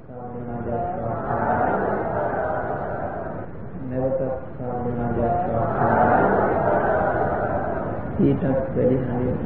ඊටත් වැඩි හරියට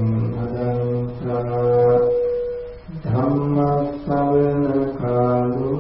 ධම්ම ශ්‍රවණ කාලෝ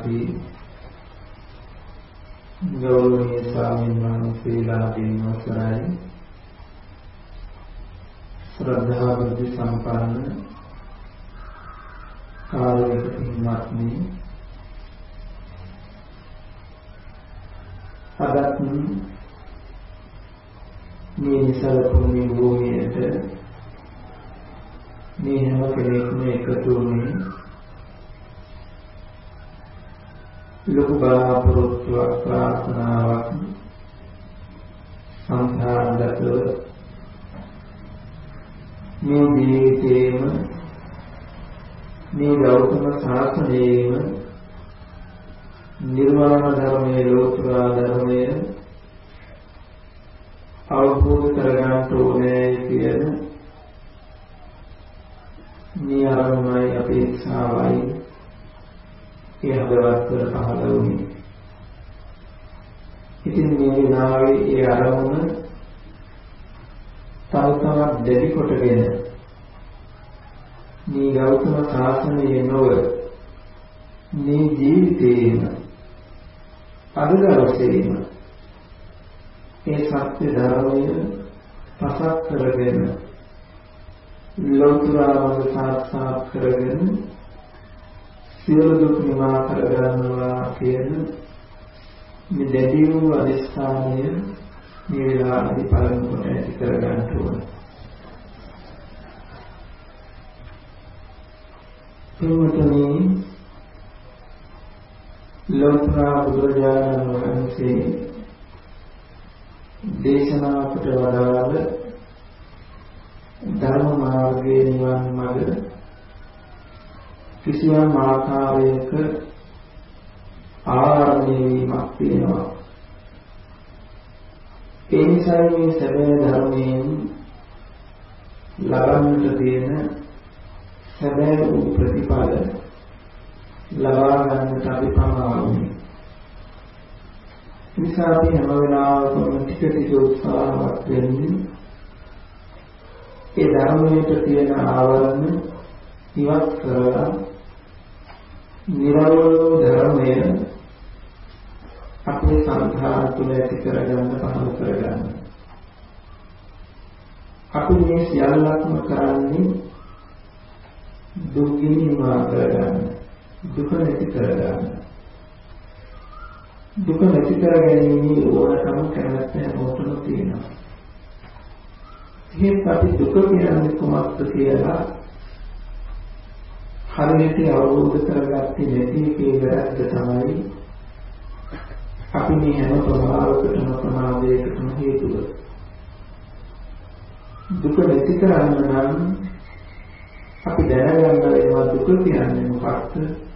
ඥාති ගෞරවනීය ස්වාමීන් වහන්සේලා දිනවසරයි ශ්‍රද්ධා බුද්ධ සම්පන්න කාලයක පින්වත්නි අදත් මේ නිසල පුණ්‍ය භූමියට මේ හැම කෙනෙක්ම එකතු වුණේ ලොකු බලාපොරොත්තුවක් ප්‍රාර්ථනාවක් සංඛාරගතව මේ ජීවිතේම මේ ගෞතම ශාසනයේම නිර්වාණ ධර්මයේ ලෝතුරා ධර්මය අවබෝධ කරගන්න ඕනේ කියන මේ අරමුණයි අපේක්ෂාවයි ඒ හදවත වල පහළ වුණේ. ඉතින් මේ විනාවේ ඒ අරමුණ තව තවත් දැඩි කොටගෙන මේ ගෞතම ශාසනයේ නොව මේ ජීවිතේම අද දවසේම ඒ සත්‍ය ධර්මය පසක් කරගෙන ලෝතුරාම සාක්ෂාත් කරගෙන සියලු දුක් නිවා කරගන්නවා කියන මේ දැඩි වූ අධිෂ්ඨානය මේ වෙලාවේදී පළමු කොට ඇති කරගන්න ඕන. එවතුනි ලෝතුරා බුදුරජාණන් වහන්සේ දේශනා කොට වදාළ ධර්ම මාර්ගයේ නිවන් මඟ කිසියම් ආකාරයක ආරම්භ වීමක් තියෙනවා. ඒ නිසා මේ සැබෑ ධර්මයෙන් ලබන්නට තියෙන සැබෑ වූ ප්‍රතිඵල ලබා ගන්නට අපි පමාවුනේ. නිසා අපි හැම වෙලාවකම ටික ටික උත්සාහවත් වෙන්නේ ඒ ධර්මයට තියෙන ආවරණ ඉවත් කරලා නිරවුල් ධර්මය අපේ සංඛාර තුළ ඇති කරගන්න පහළ කරගන්න. අපි මේ සියල්ලක්ම කරන්නේ දුක් නිවා කරගන්න, දුක නැති කරගන්න. දුක නැති කරගැනීමේ ඕනකම කැමැත්ත හැමෝටම තියෙනවා. එහෙත් අපි දුක කියන්නේ කොහොමද කියලා හරියට අවබෝධ කරගත්තේ නැති එකේ වැරද්ද තමයි අපි මේ හැම ප්‍රමාදයකටම ප්‍රමාදයකටම හේතුව. දුක නැති කරන්න නම් අපි දැනගන්න වෙනවා දුක කියන්නේ මොකක්ද?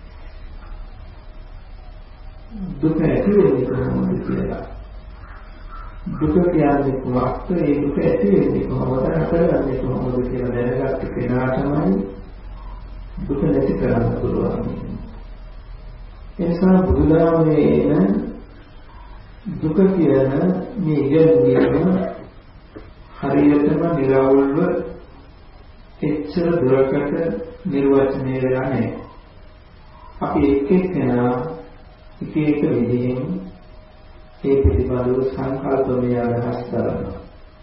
දුක ඇති වෙන්නේ කොහොමද කියලා. දුක කියන්නේ කොහොමද? ඒ දුක ඇති වෙන්නේ කොහොමද? හටගන්නේ කොහොමද කියලා දැනගත්ත කෙනා තමයි දුක නැති කරන්න පුළුවන්. ඒ නිසා බුදුදහමේ දුක කියන මේ ඉගෙනීම හරියටම නිරවුල්ව එච්චර දුරකට නිර්වචනය වෙලා නැහැ. අපි එක් එක්කෙනා එක එක විදිහෙන් ඒ පිළිබඳව සංකල්පමය අදහස් කරනවා.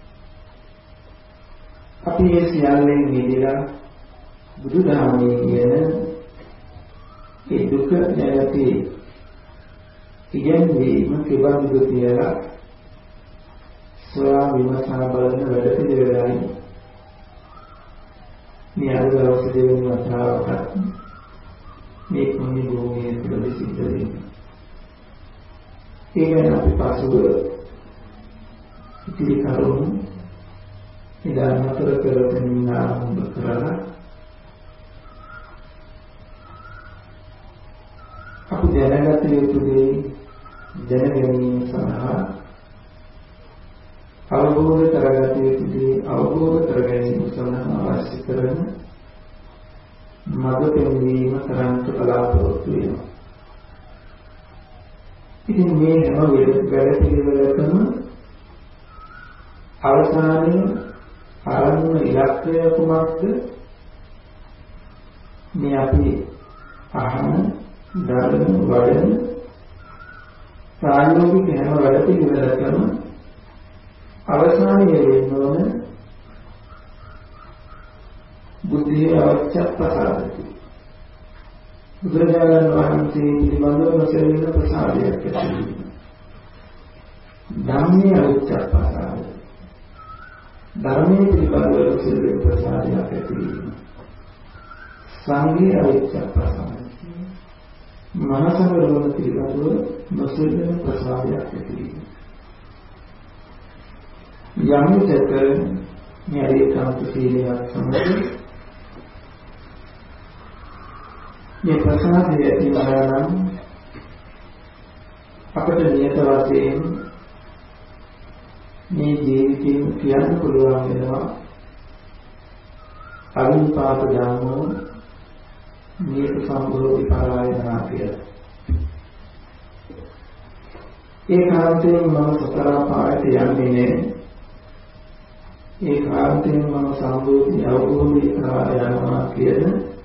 අපි මේ සියල්ලෙන් මිදලා බුදුදහමේ කියන ඒ දුක නැති ඉගෙනීම කෙබඳුද කියලා සොයා විමසා බලන වැඩ පිළිවෙලයි මේ අද දවසේ දෙවෙනි වතාවට මේ පුණ්‍ය භූමියේ තුල සිද්ධ වෙන්නේ. ඒ ගැන අපි පසුව ඉතිරි කරුණු ඉදා නතර කරගෙන ආරම්භ කරලා අපි දැනගත යුතු දේ දැන ගැනීම සඳහා අවබෝධ කරගත යුතු දේ අවබෝධ කර ගැනීම සඳහා අවශ්‍ය කරන මඟ පෙන්වීම කරන්ට බලාපොරොත්තු වෙනවා. ඉතින් මේ හැම වැඩ පිළිවෙලකම අවසානයේ ආරම්භ ඉලක්කය කුමක්ද? මේ අපි අහන ධර්ම වඩන ප්‍රායෝගික හැම වැඩ පිළිවෙලකම අවසානයේ වෙන්න ඕන බුද්ධිය අවශ්‍ය ප්‍රසාදති. බුදුරජාණන් වහන්සේ පිළිබඳව නොසැලෙන ප්‍රසාදයක් ඇති වීම. ධම්මේ අවශ්‍ය ප්‍රසාදය. ධර්මයේ පිළිබඳව නොසැලෙන ප්‍රසාදයක් ඇති වීම. සංඝේ අවශ්‍ය ප්‍රසාදය. මනසවලම පිළිබඳව නොසැලෙන ප්‍රසාදයක් ඇති වීම. යම් විටක මේ ඒකාන්ත සීලයක් සමග මේ ප්‍රසාදය ඇති වුණා නම් අපට නියත වශයෙන් මේ ජීවිතයෙන් කියන්න පුළුවන් වෙනවා අවිපාක ධර්මෝ නියත සම්භෝධි පරායනා කියලා. ඒ කාන්තයෙන් මම සතර පායට යන්නේ නැහැ. ඒ කාන්තයෙන් මම සම්භෝධි අවබෝධය කරා යනවා කියන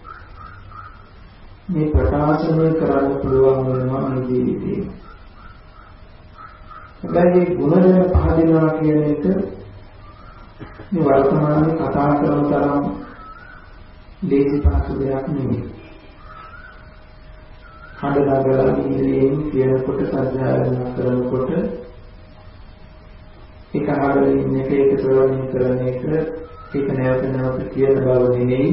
මේ ප්‍රකාශනය කරන්න පුළුවන් වෙනවා මේ ජීවිතේ. හැබැයි ගුණය පහදිනවා කියන එක මේ වර්තමානයේ කතා කරන තරම් ලේසි පහසු දෙයක් නෙමෙයි. හඬනගලා ඉන්නේ කියනකොට සත්‍යයන් කරනකොට ඒක ආවලින් ඉන්න එක ඒක ශ්‍රවණය කරන එක ඒක නැවත නැවත කියන බව නෙමෙයි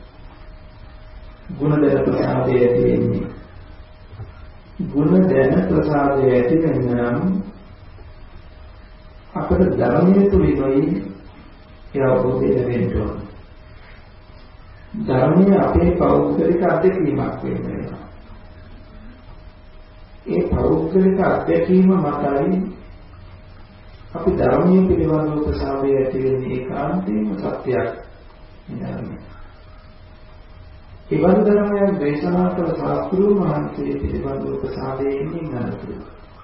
ගුණ දැන ප්‍රසාදය ඇති වෙන්නේ. ගුණ දැන ප්‍රසාදය ඇති වෙනනම් අපේ ධර්මයේ තුලිනුයි ඒ අවබෝධය ලැබෙන්න ඕන. ධර්මයේ අපේ පෞද්ගලික අත්දැකීමක් වෙනවා. ඒ පෞද්ගලික අත්දැකීම මතයි අපි ධර්මයේ පිළිබඳව ප්‍රසාදය ඇති වෙන්නේ ඒකාන්තයෙන්ම සත්‍යයක් නෙවෙයි. ඉවන් ධර්මයන් දේශනා කළ ශාස්ත්‍රූන් වහන්සේ පිළිබඳව ප්‍රසාදයෙන් ඉන්නතුරු.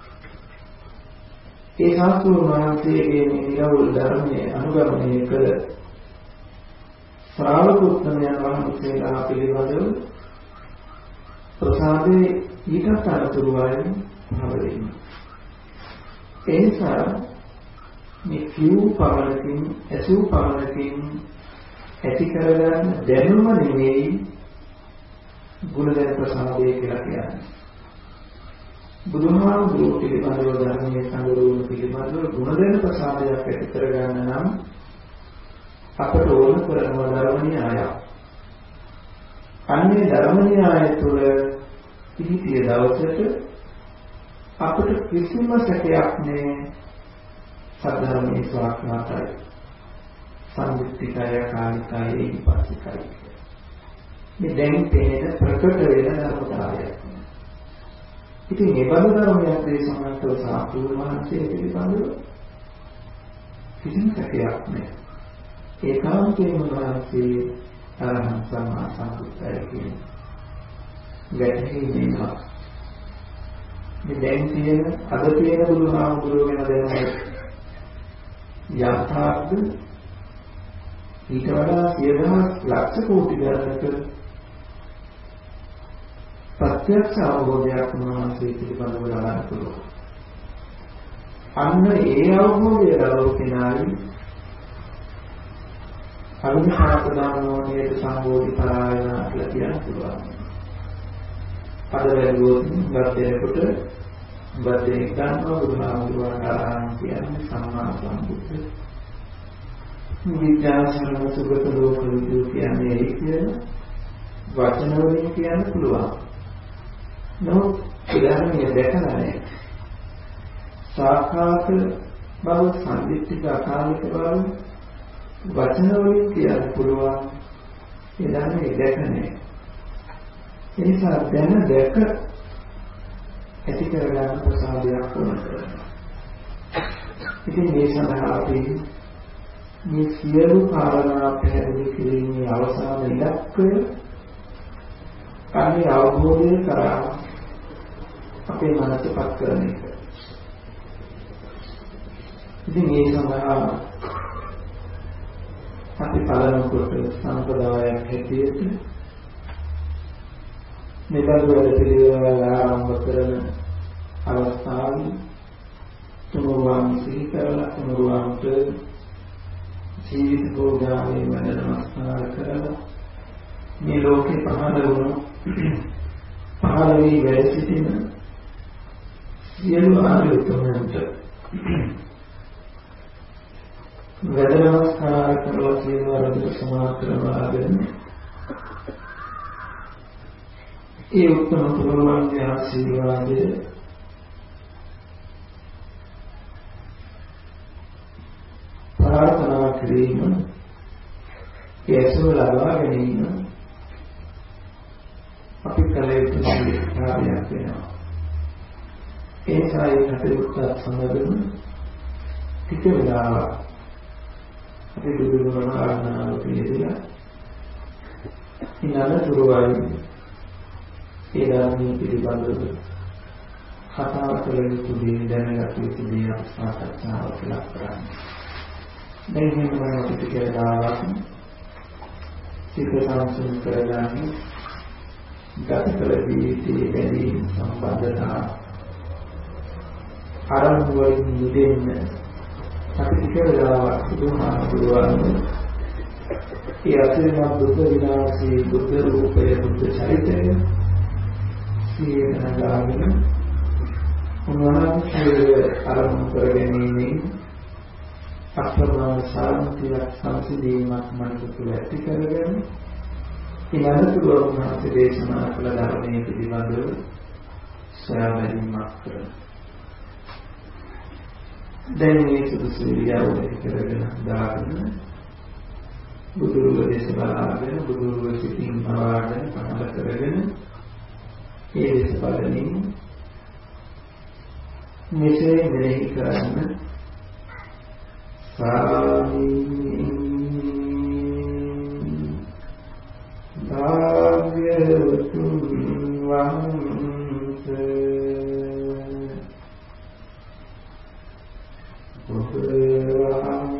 ඒ ශාස්ත්‍රූන් වහන්සේගේ මේ නිරවුල් ධර්මයේ අනුගමනය කළ ශ්‍රාවකෝත්තමයන් වහන්සේලා පිළිබඳව ප්‍රසාදයේ ඊටත් අනුතුරුවයි භවයෙන්. ඒ නිසා මේ කිව් පවණකින් ඇසූ පවණකින් ඇති කරගන්න දැනුම නෙවෙයි ගුණදෙන ප්‍රසාදය කියලා කියන්නේ. බුදුහාමුදුරුවෝ පිළිබඳව ධර්මයේ සංගරුවන පිළිබඳව ගුණදෙන ප්‍රසාදයක් ඇති කරගන්න නම් අපට ඕන කරන ධර්ම න්‍යාය. අන්නේ ධර්ම න්‍යාය තුළ පිහිටිය දවසට අපට කිසිම සැකයක් නැහැ සද්ධර්මයේ ස්වාක්නාතයි. සම්පූර්ණයි කාලිකයි ඉපස්සිකයි. මේ දැන් තේන ප්‍රකට වෙන ධර්මතාවයක්. ඉතින් මේ බඳු ධර්මයක් දේශනා කළ සාතුරු මහන්සිය පිළිබඳව කිසිම සැකයක් නැහැ. ඒකාන්තයෙන්ම මහන්සිය අරහං සම්මා සම්බුද්දයි කියන ගැටෙන්නේ මේ දැන් තියෙන අද තියෙන බුදුහාමුදුරුවෝ ගැන දැනගන්න යථාර්ථ ඊට වඩා 100,000 කෝටි ගණනක ප්‍රත්‍යක්ෂ අවබෝධයක් මනසේ පිළිබඳව ගන්න පුළුවන්. අන්න ඒ අවබෝධය ලැබුණායි අවිපාක ධර්මෝණයේ සම්බෝධි පරායන කියලා කියන්න පුළුවන්. අද වැළුවොත් ගත්තේකට ගත්තේ ගන්නවා බුදුහාමුදුරුවෝ ආරහං කියන්නේ සම්මා සම්බුද්ධ. විද්‍යාසරණ සුගත ලෝක විද්‍යාව කියන්නේ ඒක වචන වලින් කියන්න පුළුවන්. නමුත් ඉලහණිය දැකලා නැහැ. සාඛාත බව සම්දිත්තික අකාලික බව වචන වලින් කියන්න පුළුවන්. ඉලහණිය දැක නැහැ. ඒ නිසා දැන දැක ඇති කරගන්න ප්‍රසාදයක් වුණා. ඉතින් මේ සඳහා අපි මේ සියලු කාරණා පැහැදිලි කිරීමේ අවසාන ඉලක්කය කන්නේ අවබෝධය කරා අපේ මනසපත් කරන එක. ඉතින් මේ සඳහා අපි පළමු කොට සම්ප්‍රදායක් හැටියට මෙබඳු වැඩ පිළිවෙල ආරම්භ කරන අවස්ථාවේ තුනුරුවන් සිහි කරලා තුනුරුවන්ට ජීවිත පූජාවේ වැඩ නමස්කාර කරලා මේ ලෝකේ පහළ වුණු පහළ වී වැඩ සිටින සියලු ආර්යතුන්ට වැඩ නමස්කාර කරලා සියලු ආර්ය සමාත්‍රවාදෙන් ඒ උත්තම තුනුරුවන්ගේ ආශිර්වාදය ප්‍රාර්ථනා කිරීම ඒසෝ ලබා ගැනීම අපි කල යුතු කාර්යයක් වෙනවා. ඒ සායන කටයුත්ත සමගම ටික වෙලාවක් අපි දුරුවන ආරණාව පිළිදෙලා ඉන්නතුරුවයි ඒ ධර්මයේ පිළිබඳව කතා කළ යුතු දේ දැනගත යුතු දේ අපි සාකච්ඡාවට ලක් කරන්නේ. දැන් මේ මොනවද ටික වෙලාවක් සිත සංසුන් කරගන්න ගත කළ ජීවිතයේ වැඩි සම්බන්ධතා ආරම්භ වලින් නිදෙන්න අපි ටික වෙලාවක් බුදුහාමුදුරුවෝ ඒ අසිරිමත් බුද්ධ විනාශී බුද්ධ රූපය බුද්ධ චරිතය සියනගාගෙන උන්වහන්සේ ආරම්භ කරගැනීමේ අප්‍රමාණ ශාන්තියක් සංසිඳීමක් මනස තුළ ඇති කරගෙන ඊළඟට උන්වහන්සේ දේශනා කළ ධර්මයේ පිළිබඳව සෑමීමක් කරන. දැන් මේ සුදුසු විදියව කරගෙන දාගෙන බුදුරුව දේශ බලාගෙන බුදුරුව සිතින් පවාගෙන පහළ කරගෙන ඒ දේශ බලමින් මෙසේ මෙලෙහි කරන්න භාග්‍යවතුන් වහන්සේ බුදුරජාණන්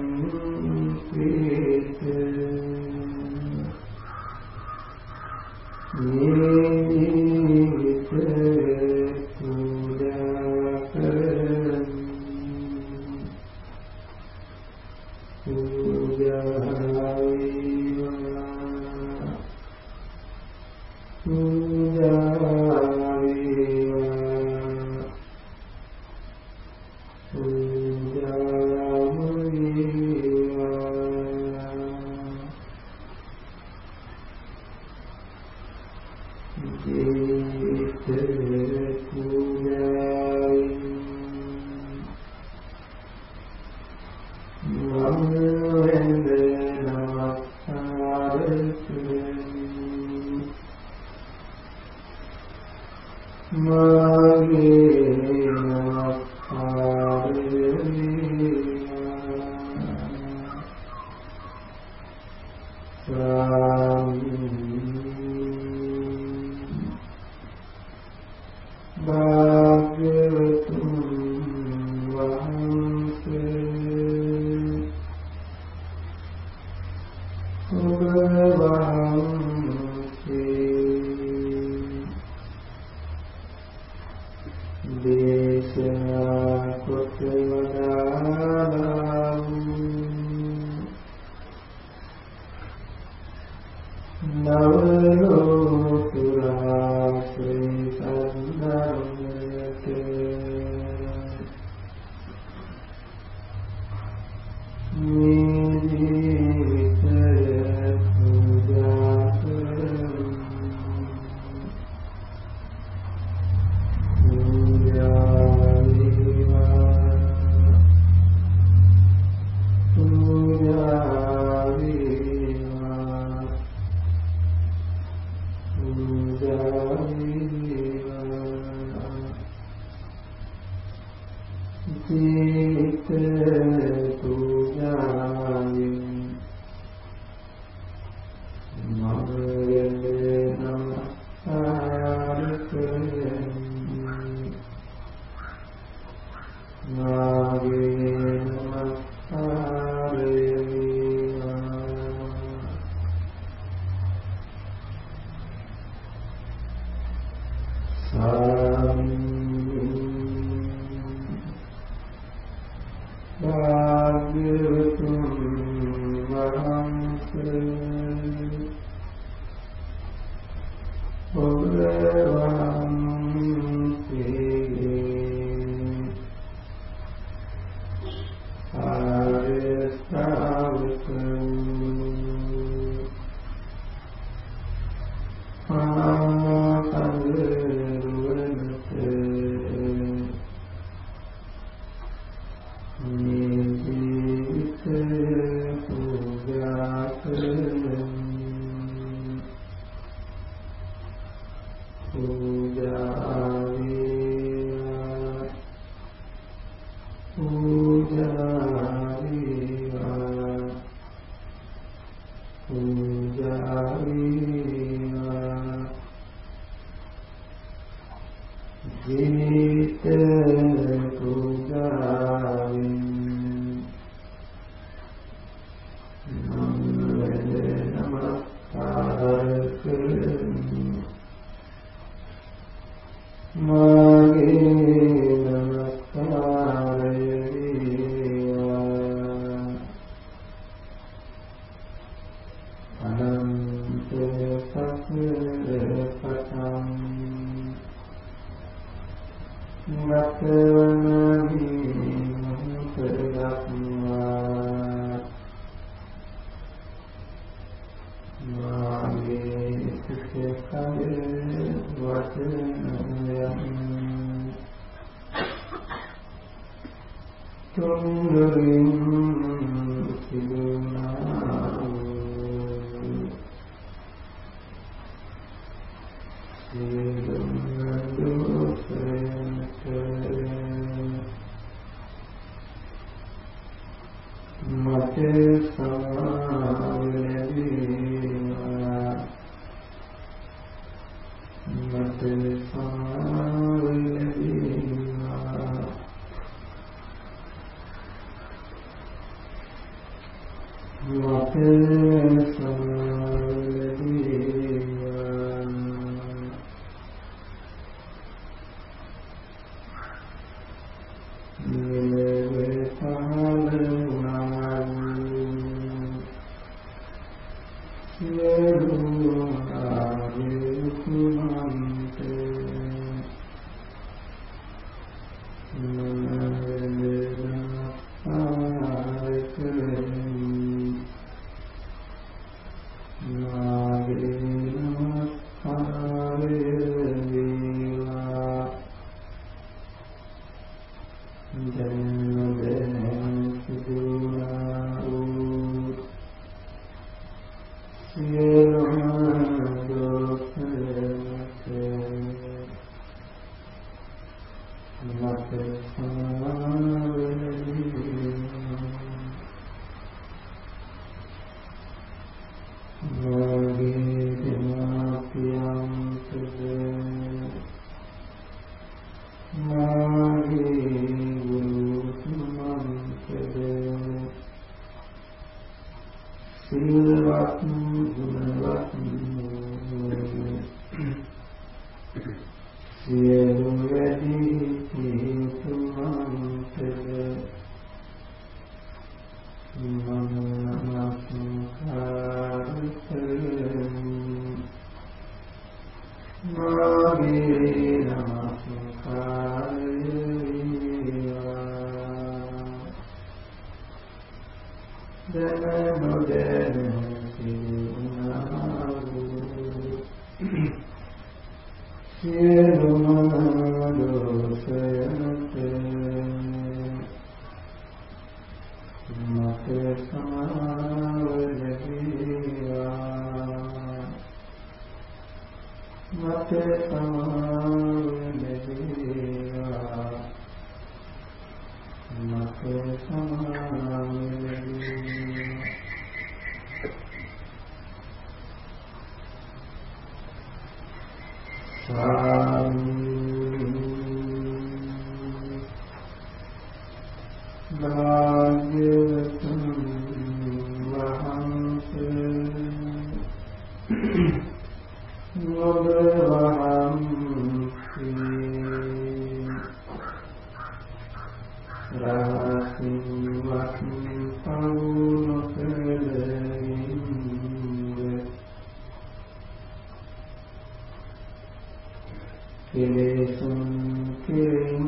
කෙලෙසුන් කෙරෙන්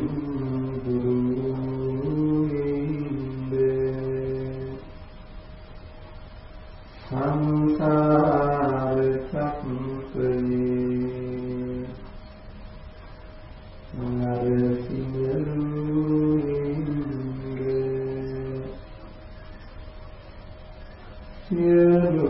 දුරුවෙන්ද සංසාර චක්‍රේ නරසිංහලුවෙන්ද සියලු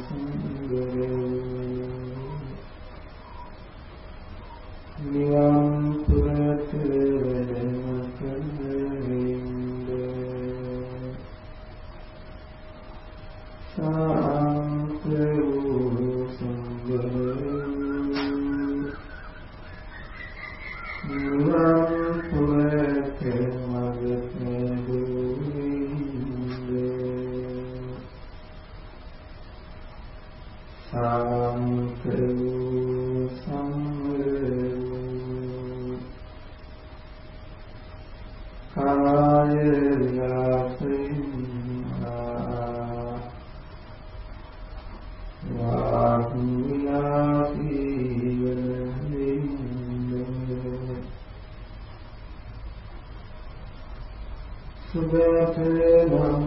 නිවන් සුගතනම්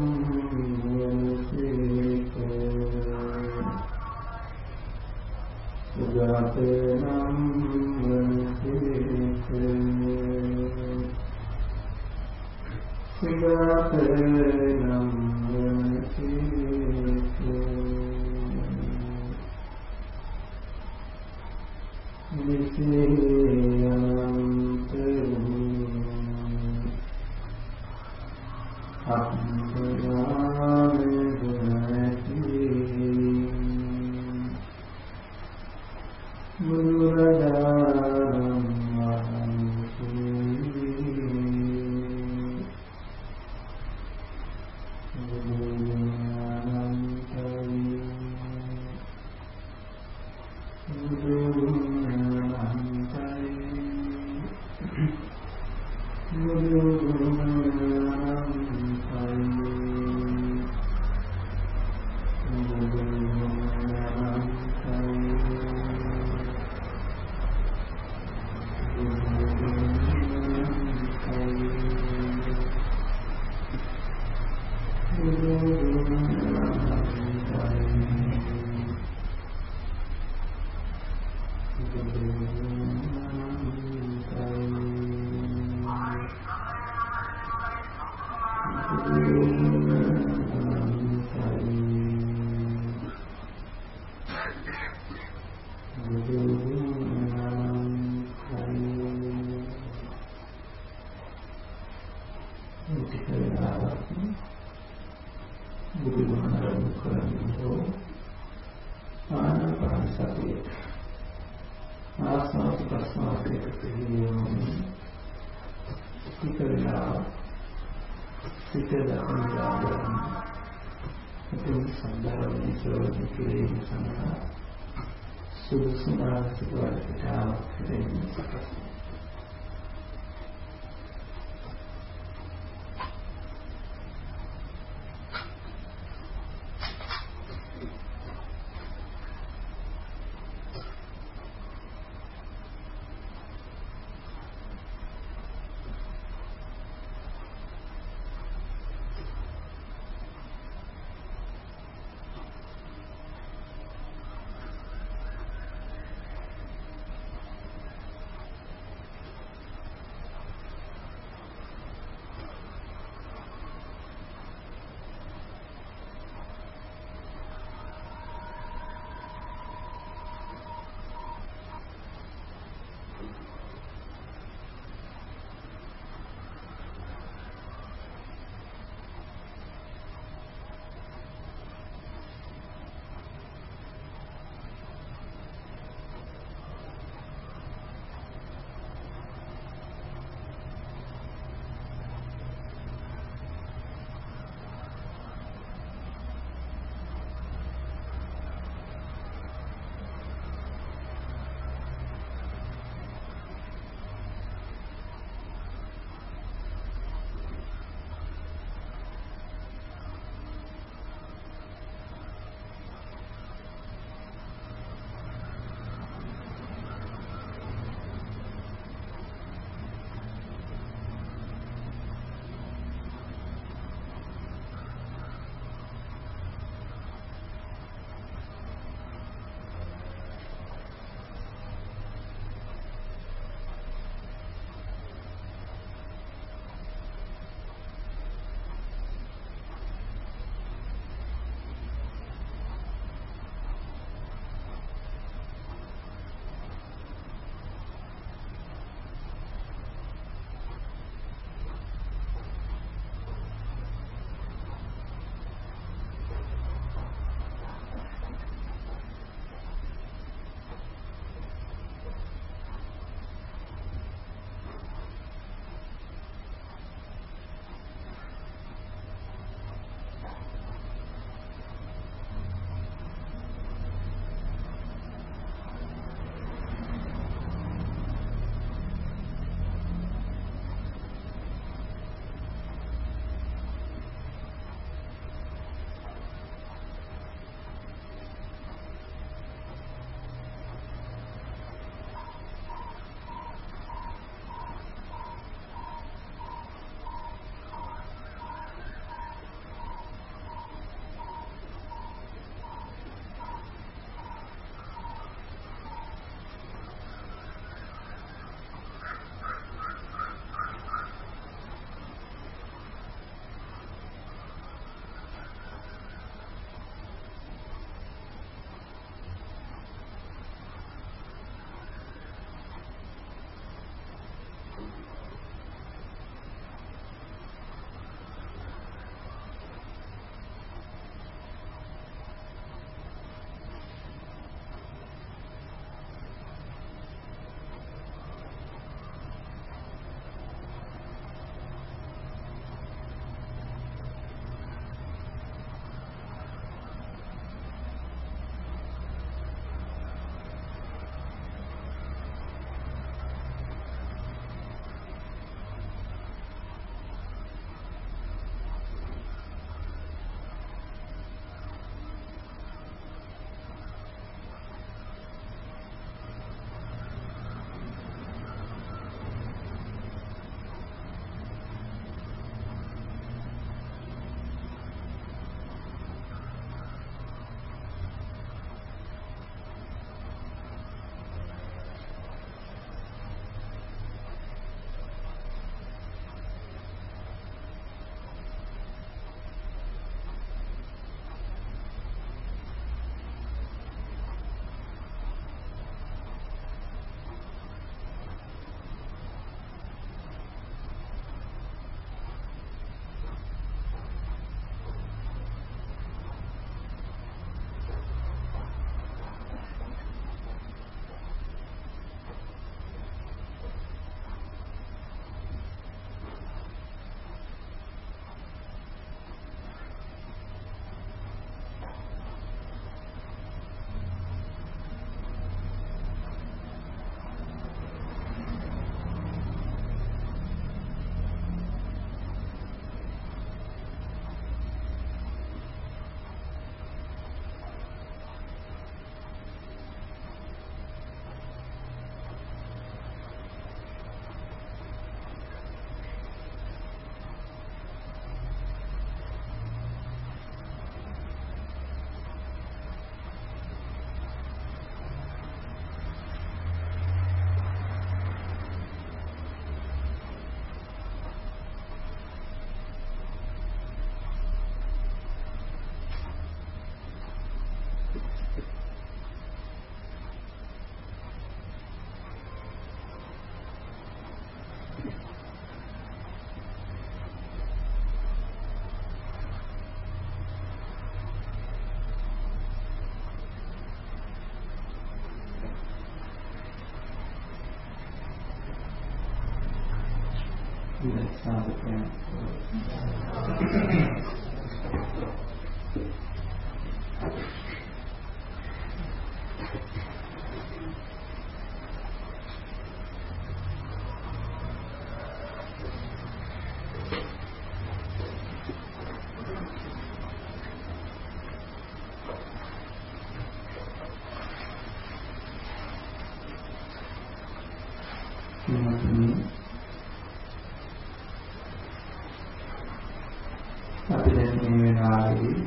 අපි දැන් මේ වෙලාවේදී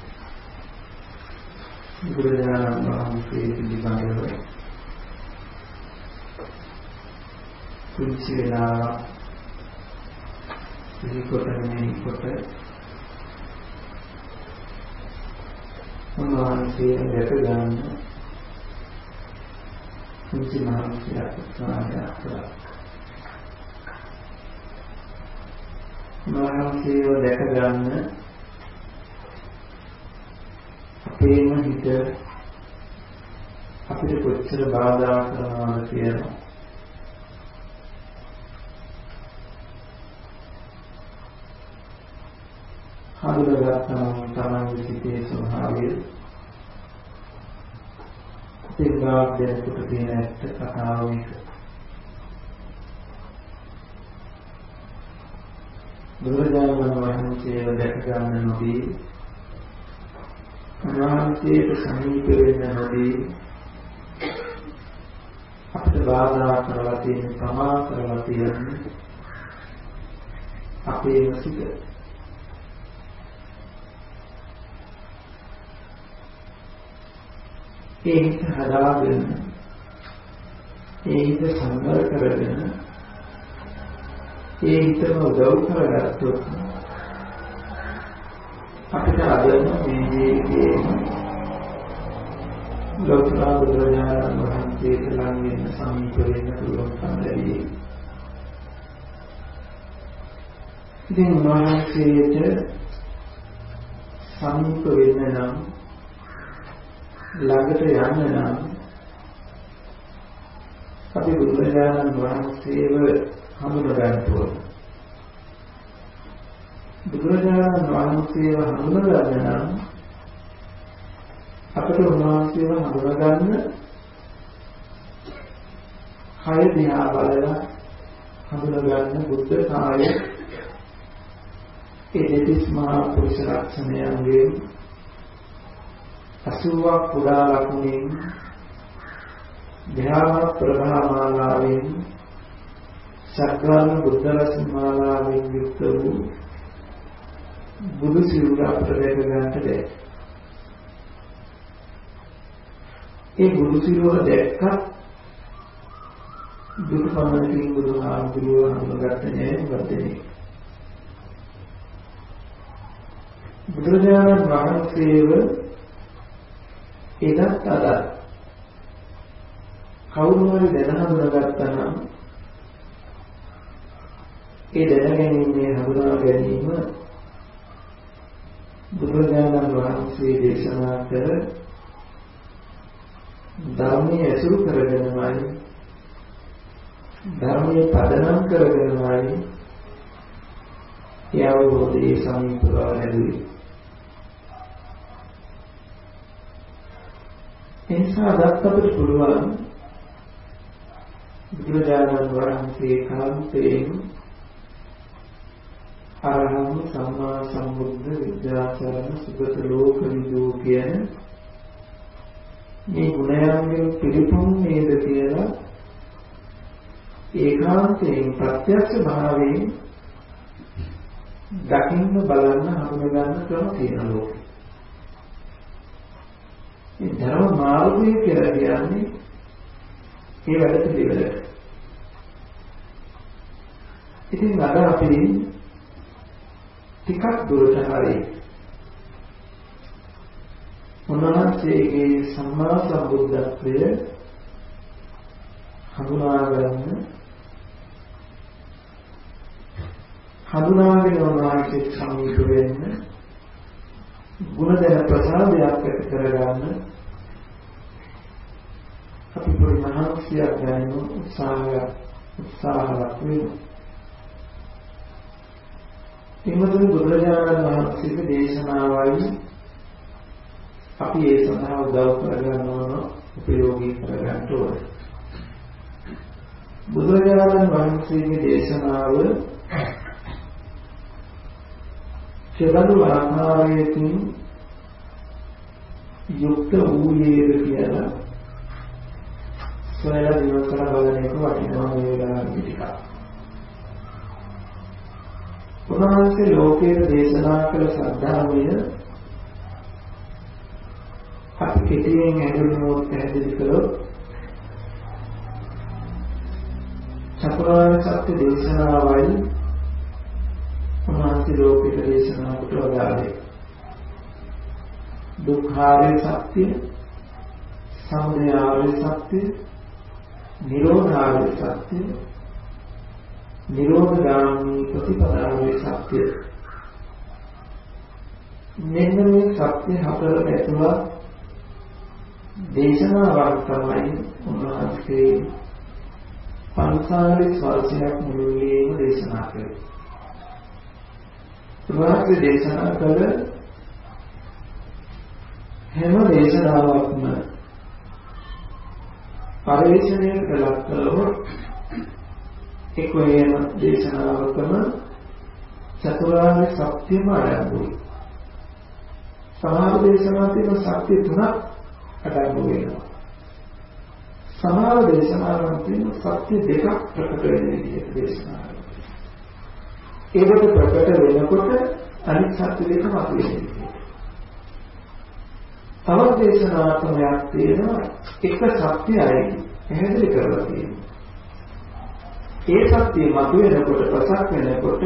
බුදුරජාණන් වහන්සේ පිළිබඳව කුංචි වෙලාවක් සිහිකොට උන්වහන්සේ දැක ගන්න කුංචි මහන්සියක් උත්සාහයක් කළා. උන්වහන්සේව දැක ගන්න අපේම හිත අපිට කොච්චර බාධා කරනවද කියලා හඳුනාගත්තම තමයි සිතේ ස්වභාවය. සිතාක් දෙනකොට තියෙන ඇත්ත කතාව එක. බුදුරජාණන් වහන්සේව දැක ගන්න නොදී උන්වහන්සේට සමීප වෙන්න නොදී අපිට බාධා කරලා තියෙන ප්‍රමා කරලා තියෙන අපේ සිත. ඒ හිත හදාගෙන ඒ හිත සංවර කරගෙන ඒ හිතම උදව් කරගත්තොත් අපිට අදම මේ ජීවිතේ ලෝතර බුදුරජාණන් වහන්සේට ළඟ වෙන සමීප වෙන්න පුළුවන්කම ලැබෙයි. ඉතින් වහන්සේට සමීප වෙන්න නම් ළඟට යන්න නම් අපි බුදුරජාණන් වහන්සේව හඳුනා ගන්න ඕන. බුදුරජාණන් වහන්සේව හඳුනා ගන්න නම් අපිට උන්වහන්සේව හඳුනා ගන්න කය දිහා බලලා හඳුනා ගන්න බුද්ධ කාය ඒ දෙතිස් මහා පුරුෂ ලක්ෂණයන්ගේ 80ක් පුරා ලකුණින් ධ්‍යාන ප්‍රභාමාලාවෙන් සක්‍රාන බුද්ධ රත්න මාලාවෙන් යුක්ත වූ බුදු සිරුර අපට දැක ගන්නට බැහැ. ඒ බුදු සිරුර දැක්කත් දුක පමණකින් බුදුහාමුදුරුවෝ හඳුනාගත්තේ නැහැ වර්ධනේ. බුදුරජාණන් වහන්සේව එදත් අදත් කවුරු හරි දැන හඳුනාගත්තා නම් ඒ දැනගැනීමේ හඳුනා ගැනීම බුදුරජාණන් වහන්සේ දේශනා කර ධර්මයේ ඇසුරු කරගෙනමයි ධර්මයේ පදනම් කරගෙනමයි ඒ අවබෝධයේ සමීපව ලැබුවේ. එනිසා අදත් අපිට පුළුවන් බුදුරජාණන් වහන්සේ කාන්තේන අරහං සම්මා සම්බුද්ධ විද්‍යාචරණ සුගත ලෝක විදූ කියන මේ ගුණයන්ගෙන් පිළිපොන් නේද කියලා ඒකාන්තයෙන් ප්‍රත්‍යක්ෂ භාවයෙන් දකින්න බලන්න හඳුනා ගන්න ක්‍රම තියෙන ලෝකෙ. මේ ධර්ම මාර්ගය කියලා කියන්නේ ඒ වැඩ පිළිවෙලට. ඉතින් අද අපි ටිකක් දුරට හරි උන්වහන්සේගේ සම්මා සම්බුද්ධත්වය හඳුනාගෙන උන්වහන්සේ සමීප වෙන්න ගුණදෙන ප්‍රසාදයක් ඇති කරගන්න අපි පොඩි මහන්සියක් ගන්න උත්සාහයක් වෙනවා. එමතුනි බුදුරජාණන් වහන්සේගේ දේශනාවයි අපි ඒ සඳහා උදව් කරගන්න ඕන, උපයෝගී කරගන්න ඕන. බුදුරජාණන් වහන්සේගේ දේශනාව කෙබඳු ආකාරයකින් යුක්ත වූයේද කියලා සොයලා විමසලා බලන එක වටිනවා මේ වෙලාවේ ටිකක්. උන්වහන්සේ ලෝකයේ දේශනා කළ සද්ධර්මය අපි කෙටියෙන් ඇඳුනොත් පැහැදිලි කළොත් චතුරාර්ය සත්‍ය දේශනාවයි උන්වහන්සේ ලෝකයේ දේශනා කොට වදාළේ. දුක්ඛාර්ය සත්‍ය, සමුදයාර්ය සත්‍ය, නිරෝධාර්ය සත්‍ය, නිරෝධගාමී ප්‍රතිපදාර්ය සත්‍ය. මෙන්න මේ සත්‍ය හතරට ඇතුළත් දේශනාවක් තමයි උන්වහන්සේ 45 වර්ෂයක් මුළුල්ලේම දේශනා කළේ. උන්වහන්සේ දේශනා කළ හැම දේශනාවක්ම පරිශ්‍රණයට ලක් කළොත් එක්වැයම දේශනාවකම චතුරාර්ය සත්‍යම ආරම්භුයි. සමහර දේශනා තියෙන සත්‍ය තුනක් අඩංගු වෙනවා. සමහර දේශනාවන් තියෙන සත්‍ය දෙකක් ප්‍රකට වෙන විදිහට දේශනා කරනවා. ඒකට ප්‍රකට වෙනකොට අනිත් සත්‍ය දෙක මතුවෙනවා. තවත් දේශනා තුනක් තියෙනවා එක සත්‍යයයි පැහැදිලි කරලා තියෙනවා. ඒ සත්‍ය මතුවෙනකොට ප්‍රසක් වෙනකොට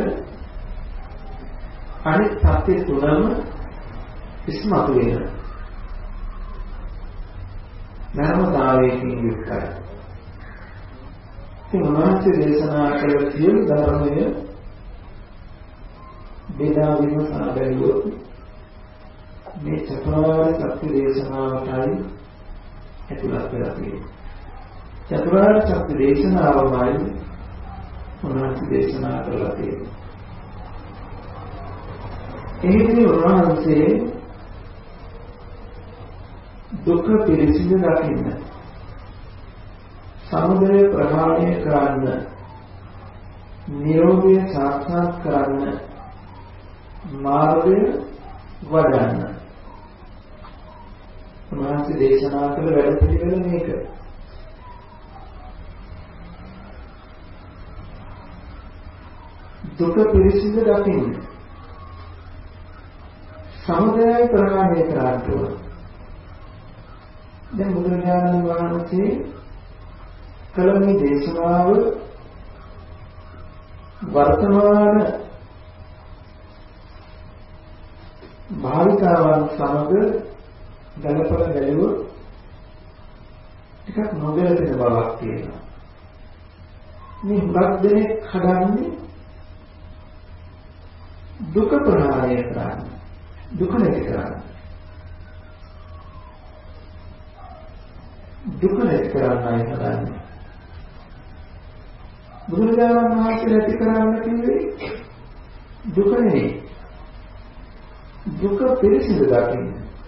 අනිත් සත්‍ය තුනම ඉස්මතු වෙනවා. ධර්මතාවයකින් යුක්තයි. ඉතින් උන්වහන්සේ දේශනා කළ සියලු ධර්මය බෙදා විමසා බැලුවොත් මේ චතුරාර්ය සත්‍ය දේශනාවටයි ඇතුළත් වෙලා තියෙන්නේ. චතුරාර්ය සත්‍ය දේශනාවමයි උන්වහන්සේ දේශනා කරලා තියෙන්නේ. එහිදී උන්වහන්සේ දුක පිළිසිඳ දකින්න, සමුදය ප්‍රහාණය කරන්න, නිරෝධය සාක්ෂාත් කරන්න මාර්ගය වඩන්න උන්වහන්සේ දේශනා කළ වැඩ පිළිවෙල මේක. දුක පිළිසිඳ දකින්න, සමුදය ප්‍රහාණය කරන්න ඕන. දැන් බුදුරජාණන් වහන්සේ කළ මේ දේශනාව වර්තමාන භාවිතාවන් සමග ගලපලා බැලුවොත් ටිකක් නොගැලපෙන බවක් තියෙනවා. මේ හුඟක් දෙනෙක් හදන්නේ දුක ප්‍රහාණය කරන්න, දුක නැති කරන්න. දුක නැති කරන්නයි හදන්නේ. බුදුරජාණන් වහන්සේ නැති කරන්න කිව්වේ දුක නෙවෙයි. දුක පිළිසිඳ දකින්න.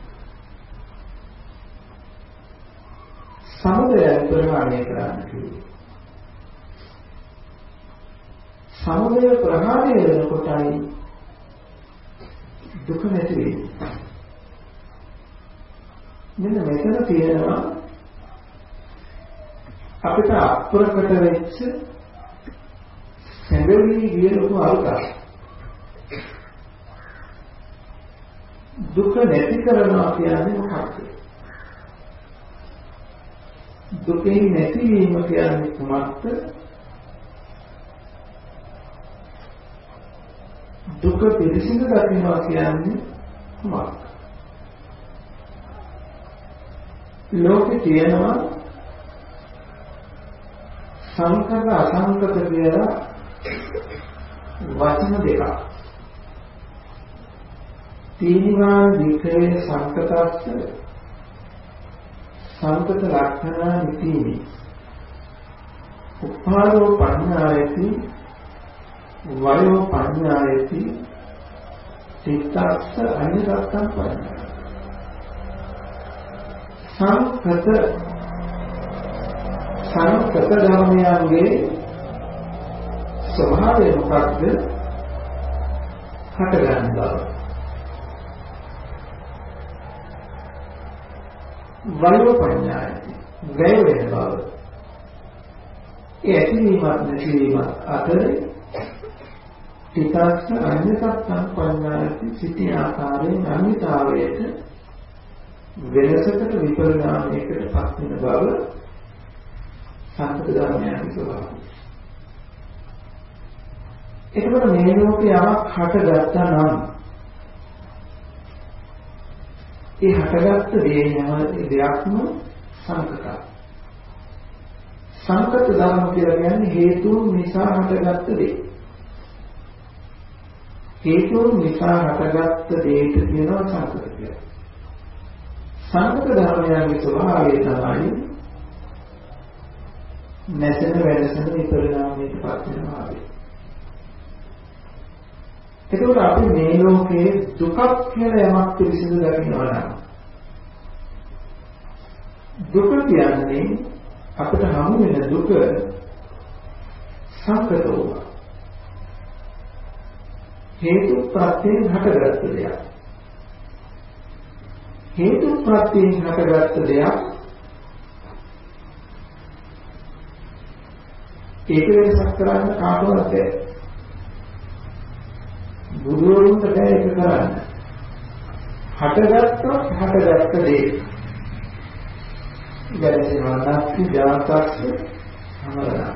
සමුදය ප්‍රහාණය කරන්න කිව්වේ. සමුදය ප්‍රහාණය වෙනකොටයි දුක නැති වෙන්නේ. මෙන්න මෙතන තියෙනවා අපිට අප්‍රකට වෙච්ච සැඟවි ගිය ලොකු අරුතක්. දුක නැති කරනවා කියන්නේ මොකක්ද? දුකේ නැතිවීම කියන්නේ කුමක්ද? දුක පිළිසිඳ දකින්නවා කියන්නේ කුමක්ද? ලෝකේ තියෙනවා සංකත අසංකත කියලා වචන දෙකක්. තීනිවාන වික්‍රේ සංකතස්ස සංකත ලක්ෂණ නිතිමි. උපාදෝ පඤ්ඤායති වයෝ පඤ්ඤායති තිත්තස්ස අඤ්ඤතත්තං පඤ්ඤාය. සංකත ධර්මයන්ගේ ස්වභාවය මොකක්ද? හටගන්න බව. වයෝ පඤ්ඤාය වැය වෙන බව. ඒ ඇතිවීමත් නැතිවීමත් අතර තිතස්ස අඤ්ඤතත්තං පඤ්ඤායති සිටි ආකාරයෙන් අනිතාවයට වෙනසකට විපරිණාමයකට පත් වෙන බව සංකත ධර්මයන්ගේ ස්වභාවය. එතකොට මේ ලෝකේ යමක් හටගත්තා නම් ඒ හටගත්ත දෙයක්ම සංකතයි. සංකත ධර්ම කියලා කියන්නේ හේතුන් නිසා හටගත්ත දේ. හේතුන් නිසා හටගත්ත දෙයට කියනවා සංකත කියලා. සංකත ධර්මයන්ගේ ස්වභාවය තමයි නැසෙන වෙනසෙන විපරිණාමයට පත් වෙනවා. එතකොට අපි මේ ලෝකයේ දුකක් කියලා යමක් පිළිසිඳ දකිනවා නම් දුක කියන්නේ අපිට හමු වෙන දුක සංකතෝ හේතු ප්‍රත්‍යයෙන් හටගත්ත දෙයක්. හේතු ප්‍රත්‍යයෙන් හටගත්ත දෙයක් ඒක වෙනසක් කරන්න කාටවත් බැහැ. බුදුරුවන්ට බැහැ ඒක කරන්න. හටගත්ත දේ ගැලසෙනවා නැති ජාතක්ස අමරණ.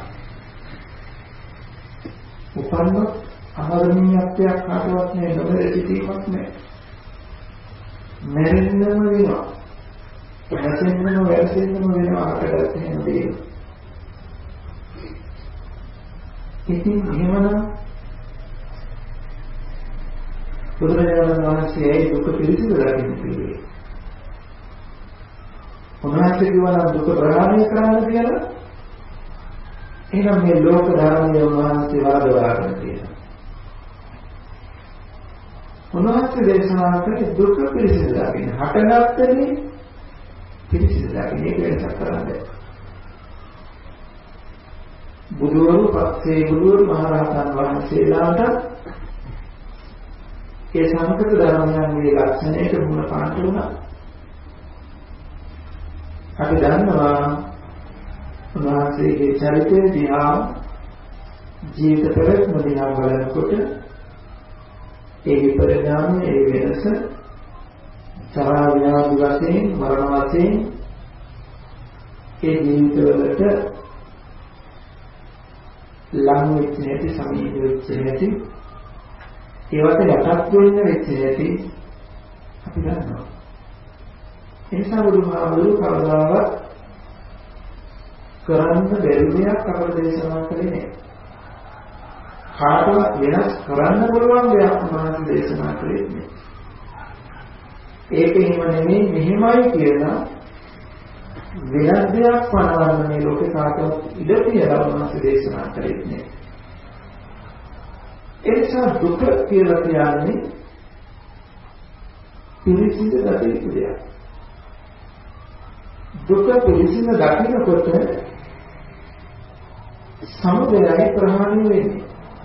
උපන්නොත් අමරණීයත්වයක් කාටවත් නෑ, නොමර සිටීමක් නෑ. මැරෙන්නම වෙනවා. නැසෙන්නම වැරසෙන්නම වෙනවා හටගත්ත හැම දෙයක්ම. ඉතින් එහෙමනම් බුදුරජාණන් වහන්සේ දුක පිළිසිඳ දකින්න කිව්වේ. උන්වහන්සේ කිව්වා දුක ප්‍රහාණය කරන්න කියලා. එහෙනම් මේ ලෝක ධර්මයේ උන්වහන්සේ වරදවාගෙන තියෙනවා. උන්වහන්සේ දේශනා කළේ දුක පිළිසිඳ දකින්න. හටගත්තනේ පිළිසිඳ දකින්න. ඒක වෙනසක් කරන්නේ. බුදුවරු පස්සේ බුදුවරු මහරහතන් වහන්සේලාට ඒ සංකත ධර්මයන්ගේ ලක්ෂණයට මුණ පාන්න උනා. අපි දන්නවා උන්වහන්සේගේ චරිතය දිහා ජීවිත ප්‍රවැත්ම දිහා බලනකොට ඒ විපරිණාමය, ඒ වෙනස සරා ව්‍යාධි වශයෙන්, මරණ වශයෙන් ඒ ජීවිතවලට ලං වෙච්ච නැති, සමීප වෙච්ච නැති, ඒවට යටත් වෙන්න වෙච්ච නැති අපි දන්නවා. ඒ නිසා බුදුහාමුදුරුවෝ කවදාවත් කරන්න බැරි දෙයක් අපට දේශනා කළේ නැහැ. කාටවත් වෙනස් කරන්න පුළුවන් දෙයක් උන්වහන්සේ දේශනා කළේ නැහැ. ඒක එහෙම නෙමෙයි, මෙහෙමයි කියලා වෙනස් දෙයක් පනවන්න මේ ලෝකේ කාටවත් ඉඩ තියලා උන්වහන්සේ දේශනා කළේ නැහැ. ඒ නිසා දුක කියලා කියන්නේ පිළිසිඳ දකින දෙයක්. දුක පිළිසිඳ දකිනකොට සමුදයයි ප්‍රහාණය වෙන්නේ.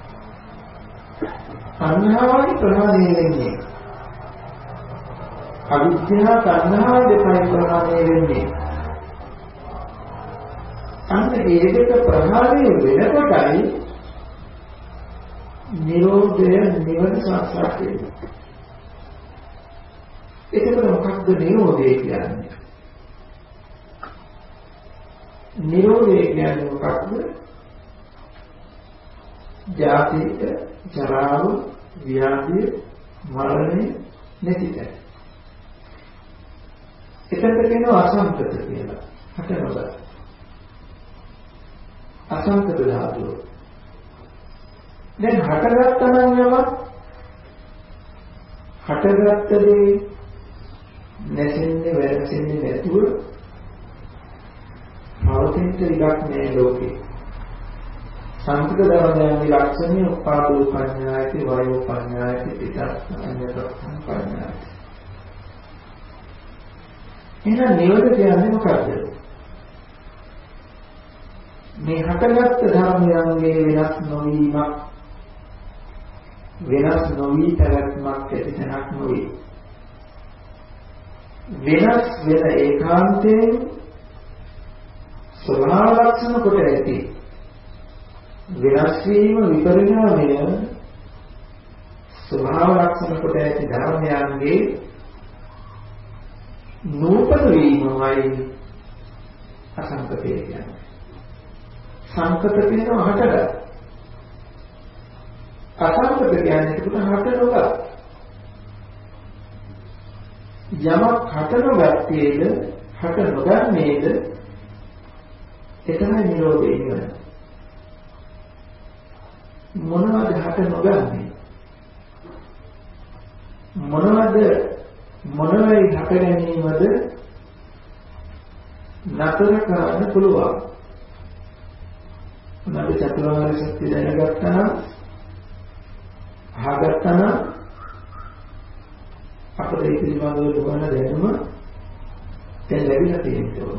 සංහාවයි ප්‍රහාණය වෙන්නේ. අවිද්‍යාව සංහාව දෙකයි ප්‍රහාණය වෙන්නේ. අන්න ඒ දෙක ප්‍රහාණය වෙනකොටයි නිරෝධය නිවන සාක්ෂාත් වෙන්නේ. ඒකද මොකක්ද නිරෝධය කියන්නේ? නිරෝධය කියන්නේ මොකක්ද? ජාතිය, ජරාව, ව්‍යාධිය, මරණය නැතිකම. එතකොට කියනවා අසංකත කියලා. හටනොද. අසංකත ධාතුව. දැන් හටගත්තා නම් යමක් හටගත්ත දේ නැසෙන්නේ වැරසෙන්නේ නැතුව පවතින ඉඩක් නෑ ලෝකේ. සංකත ධර්මයන්ගේ ලක්ෂණය උපාදෝ පඤ්ඤායති වයෝ පඤ්ඤායති පිටස්සඤ්ඤතස්සං පඤ්ඤායති. එහෙනම් නිරෝධ කියන්නේ මොකද්ද? මේ හටගත් ධර්මයන්ගේ වෙනස් නොවීමක්, වෙනස් නොවි පැවැත්මක් ඇති තැනක් නොවේ. වෙනස් වෙන ඒකාන්තයෙන් ස්වභාව ලක්ෂණ කොට ඇති වෙනස් වීම විපරිණාමය ස්වභාව ලක්ෂණ කොට ඇති ධර්මයන්ගේ නූපන වීමයි අසංකතය කියන්නේ. සංකත කියනවා හටගත්. අසංකත කියන්නේ ඒකට හට නොගත්. යමක් හට නොගත්තේද හට නොගන්නේද එතනයි නිරෝධය ඉන්නේ. මොනවද හට නොගන්නේ? මොනවයි හට ගැනීමද නතර කරන්න පුළුවන්. මොනවද චතුරාර්ය සත්‍ය දැනගත්තා නම් අහගත්තා නම් අපේ ඒ පිළිබඳව දුවන දැනුම දැන් ලැබිලා තියෙනවා.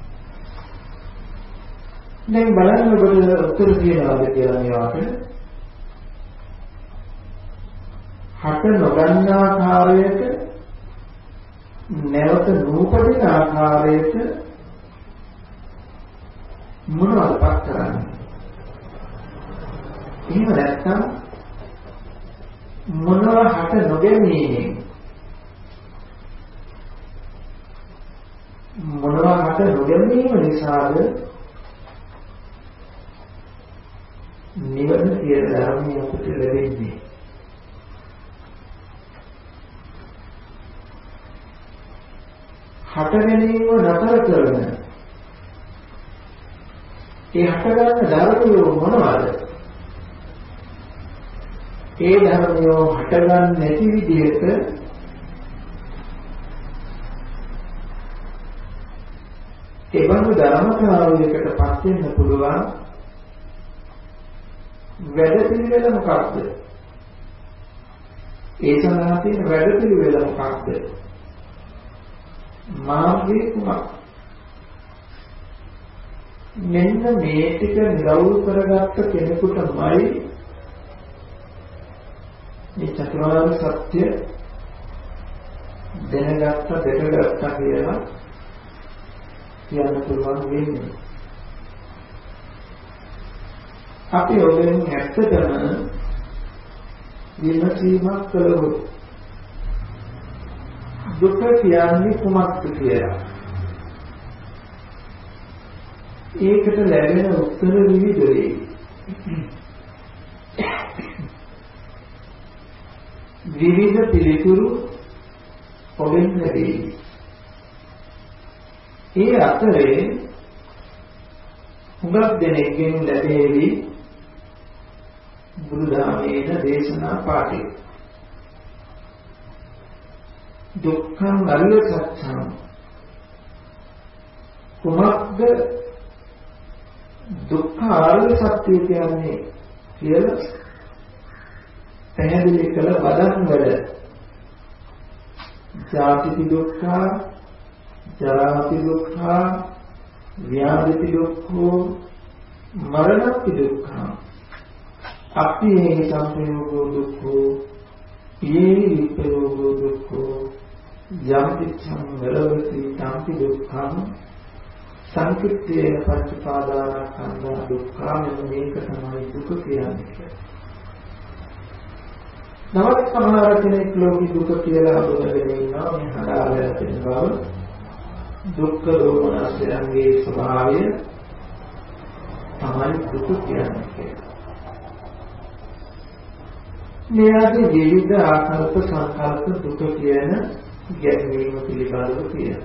දැන් බලන්න ඔබට උත්තර කියනවාද කියලා මේවට. හට නොගන්න ආකාරයට නැවත නූපදින ආකාරයට මොනවද පත් කරන්නේ? එහෙම නැත්නම් මොනවා හට නොගැනීමෙන් මොනවා හට නොගැනීම නිසාද නිවන කියන ධර්මය අපිට ලැබෙන්නේ? හට ගැනීම නතර කරන ඒ හට ගන්න ධර්මය මොනවාද? ඒ ධර්මය හට ගන්න නැති විදිහට ඒ බඳු ධර්මතාවයකට පත් වෙන්න පුළුවන් වැඩ පිළිවෙල මොකක්ද? ඒ සඳහා තියෙන වැඩ පිළිවෙල මොකක්ද? මාර්ගය කුමක්ද? මෙන්න මේ ටික නිරවුල් කරගත්ත කෙනෙකුටමයි මේ චතුරාර්ය සත්‍ය දැනගත්ත දෙකගත්ත කියලා කියන්න පුළුවන් වෙන්නේ. අපි ඔබෙන් ඇත්තටම විමසීමක් කළොත් දුක කියන්නේ කුමක්ද කියලා ඒකට ලැබෙන උත්තර විවිධ වේ. විවිධ පිළිතුරු ඔබෙන් ලැබේ. ඒ අතරේ හුඟක් දෙනෙක්ගෙන් ලැබෙවි බුදුදහමේ දේශනා පාඨය. දුක්ඛං අරිය සත්‍යං කුමක්ද දුක්ඛ ආර්ය සත්‍ය කියන්නේ කියලා පැහැදිලි කළ වදන් වල ජාති දුක්ඛ, ජරා දුක්ඛ, ව්‍යාධි දුක්ඛ, මරණ දුක්ඛ, අපේ සංපයෝගෝ දුක්ඛ, යේ විපයෝගෝ දුක්ඛ, යම්පිච්ඡං වලවති තම්පි දුක්ඛං සංකිට්ඨේන පංචපාදානස්කන්ධ දුක්ඛ මේක තමයි දුක කියන්නේ. නමුත් සමහර කෙනෙක් ලෝකී දුක කියලා හඳුනගෙන ඉන්නවා. මේ හදාගෙන තියෙන බව දුක්ඛ දෝමනස්යන්ගේ ස්වභාවය තමයි දුක කියන්නේ. මේ ආදී විවිධ ආකල්ප සංකල්ප දුක කියන ගැනීම පිළිබඳව කියනවා.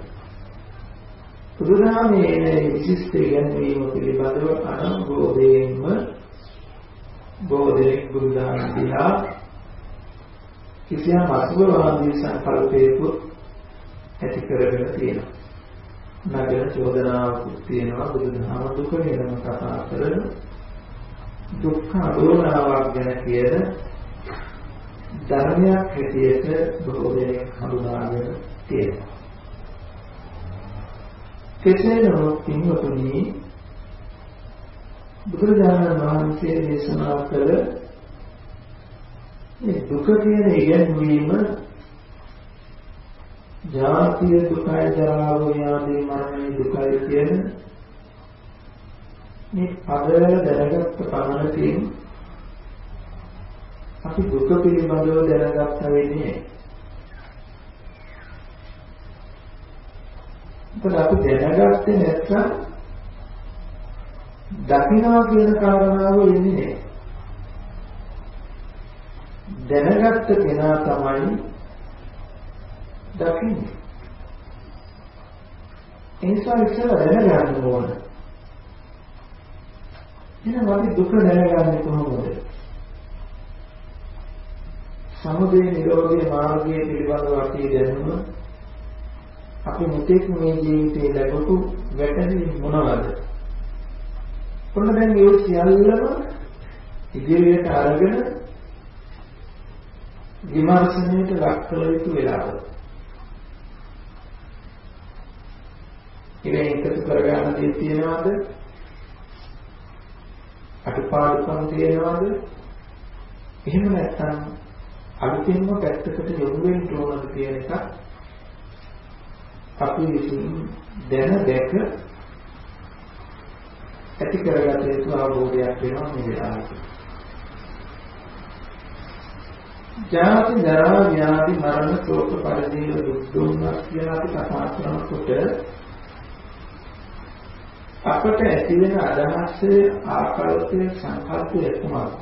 බුදුදහමේ විශිෂ්ට ගැනීම පිළිබඳව අනුබෝධයෙන්ම බෝධික බුදුදහම දිහා කිසියම් අසුභවාදී සංකල්පයක ඇති කරගෙන තියෙනවා. නගර චෝදනාවක් තියෙනවා බුදුදහම දුක ගැන කතා කරන දුක්ඛ අදෝනාවක් ගැන කියන ධර්මයක් හැටියට බොහෝ දෙනෙක් හඳුනාගෙන තියෙනවා. කෙසේ නමුත් පින්වතුනි බුදුරජාණන් වහන්සේ දේශනා කළ මේ දුක කියන ඉගැන්වීම ජාතිය දුකයි ජරාව ව්‍යාධි මරණය දුකයි කියන මේ පදවල දැනගත්ත පමණකින් අපි දුක පිළිබඳව දැනගත්ත වෙන්නේ. මොකද අපි දැනගත්තේ නැත්නම් දකින්නවා කියන කාරණාව එන්නේ නැහැ. දැනගත්ත කෙනා තමයි දකින්නේ. ඒ නිසා ඉස්සෙල්ලා දැනගන්න ඕන. එහෙනම් අපි දුක දැනගන්නේ කොහොමද? සමුදය නිරෝධය මාර්ගය පිළිබඳව අපි දැනුම අපි මෙතෙක් මේ ජීවිතේ ලැබපු වැටහි මොනවද? කොහොමද දැන් මේ සියල්ලම ඉදිරියට අරගෙන විමර්ශනයට ලක් කළ යුතු වෙලාව. ඉතින් එකතු කරගන්න දේ තියනවාද? අටපාඩුකම් තියනවාද? එහෙම නැත්නම් අලුතින්ම පැත්තකට යොමු වෙන්න ඕනද කියන එක අපි විසින් දැන දැක ඇති කරගත යුතු අවබෝධයක් වෙනවා මේ වෙලාවට. ජාති ජරා ව්‍යාධි මරණ ශෝක පරිදේව දුක් දුම්නස් කියලා අපි කතා කරනකොට අපට ඇති වෙන අදහසේ ආකල්පයේ සංකල්පයේ කොහොමද?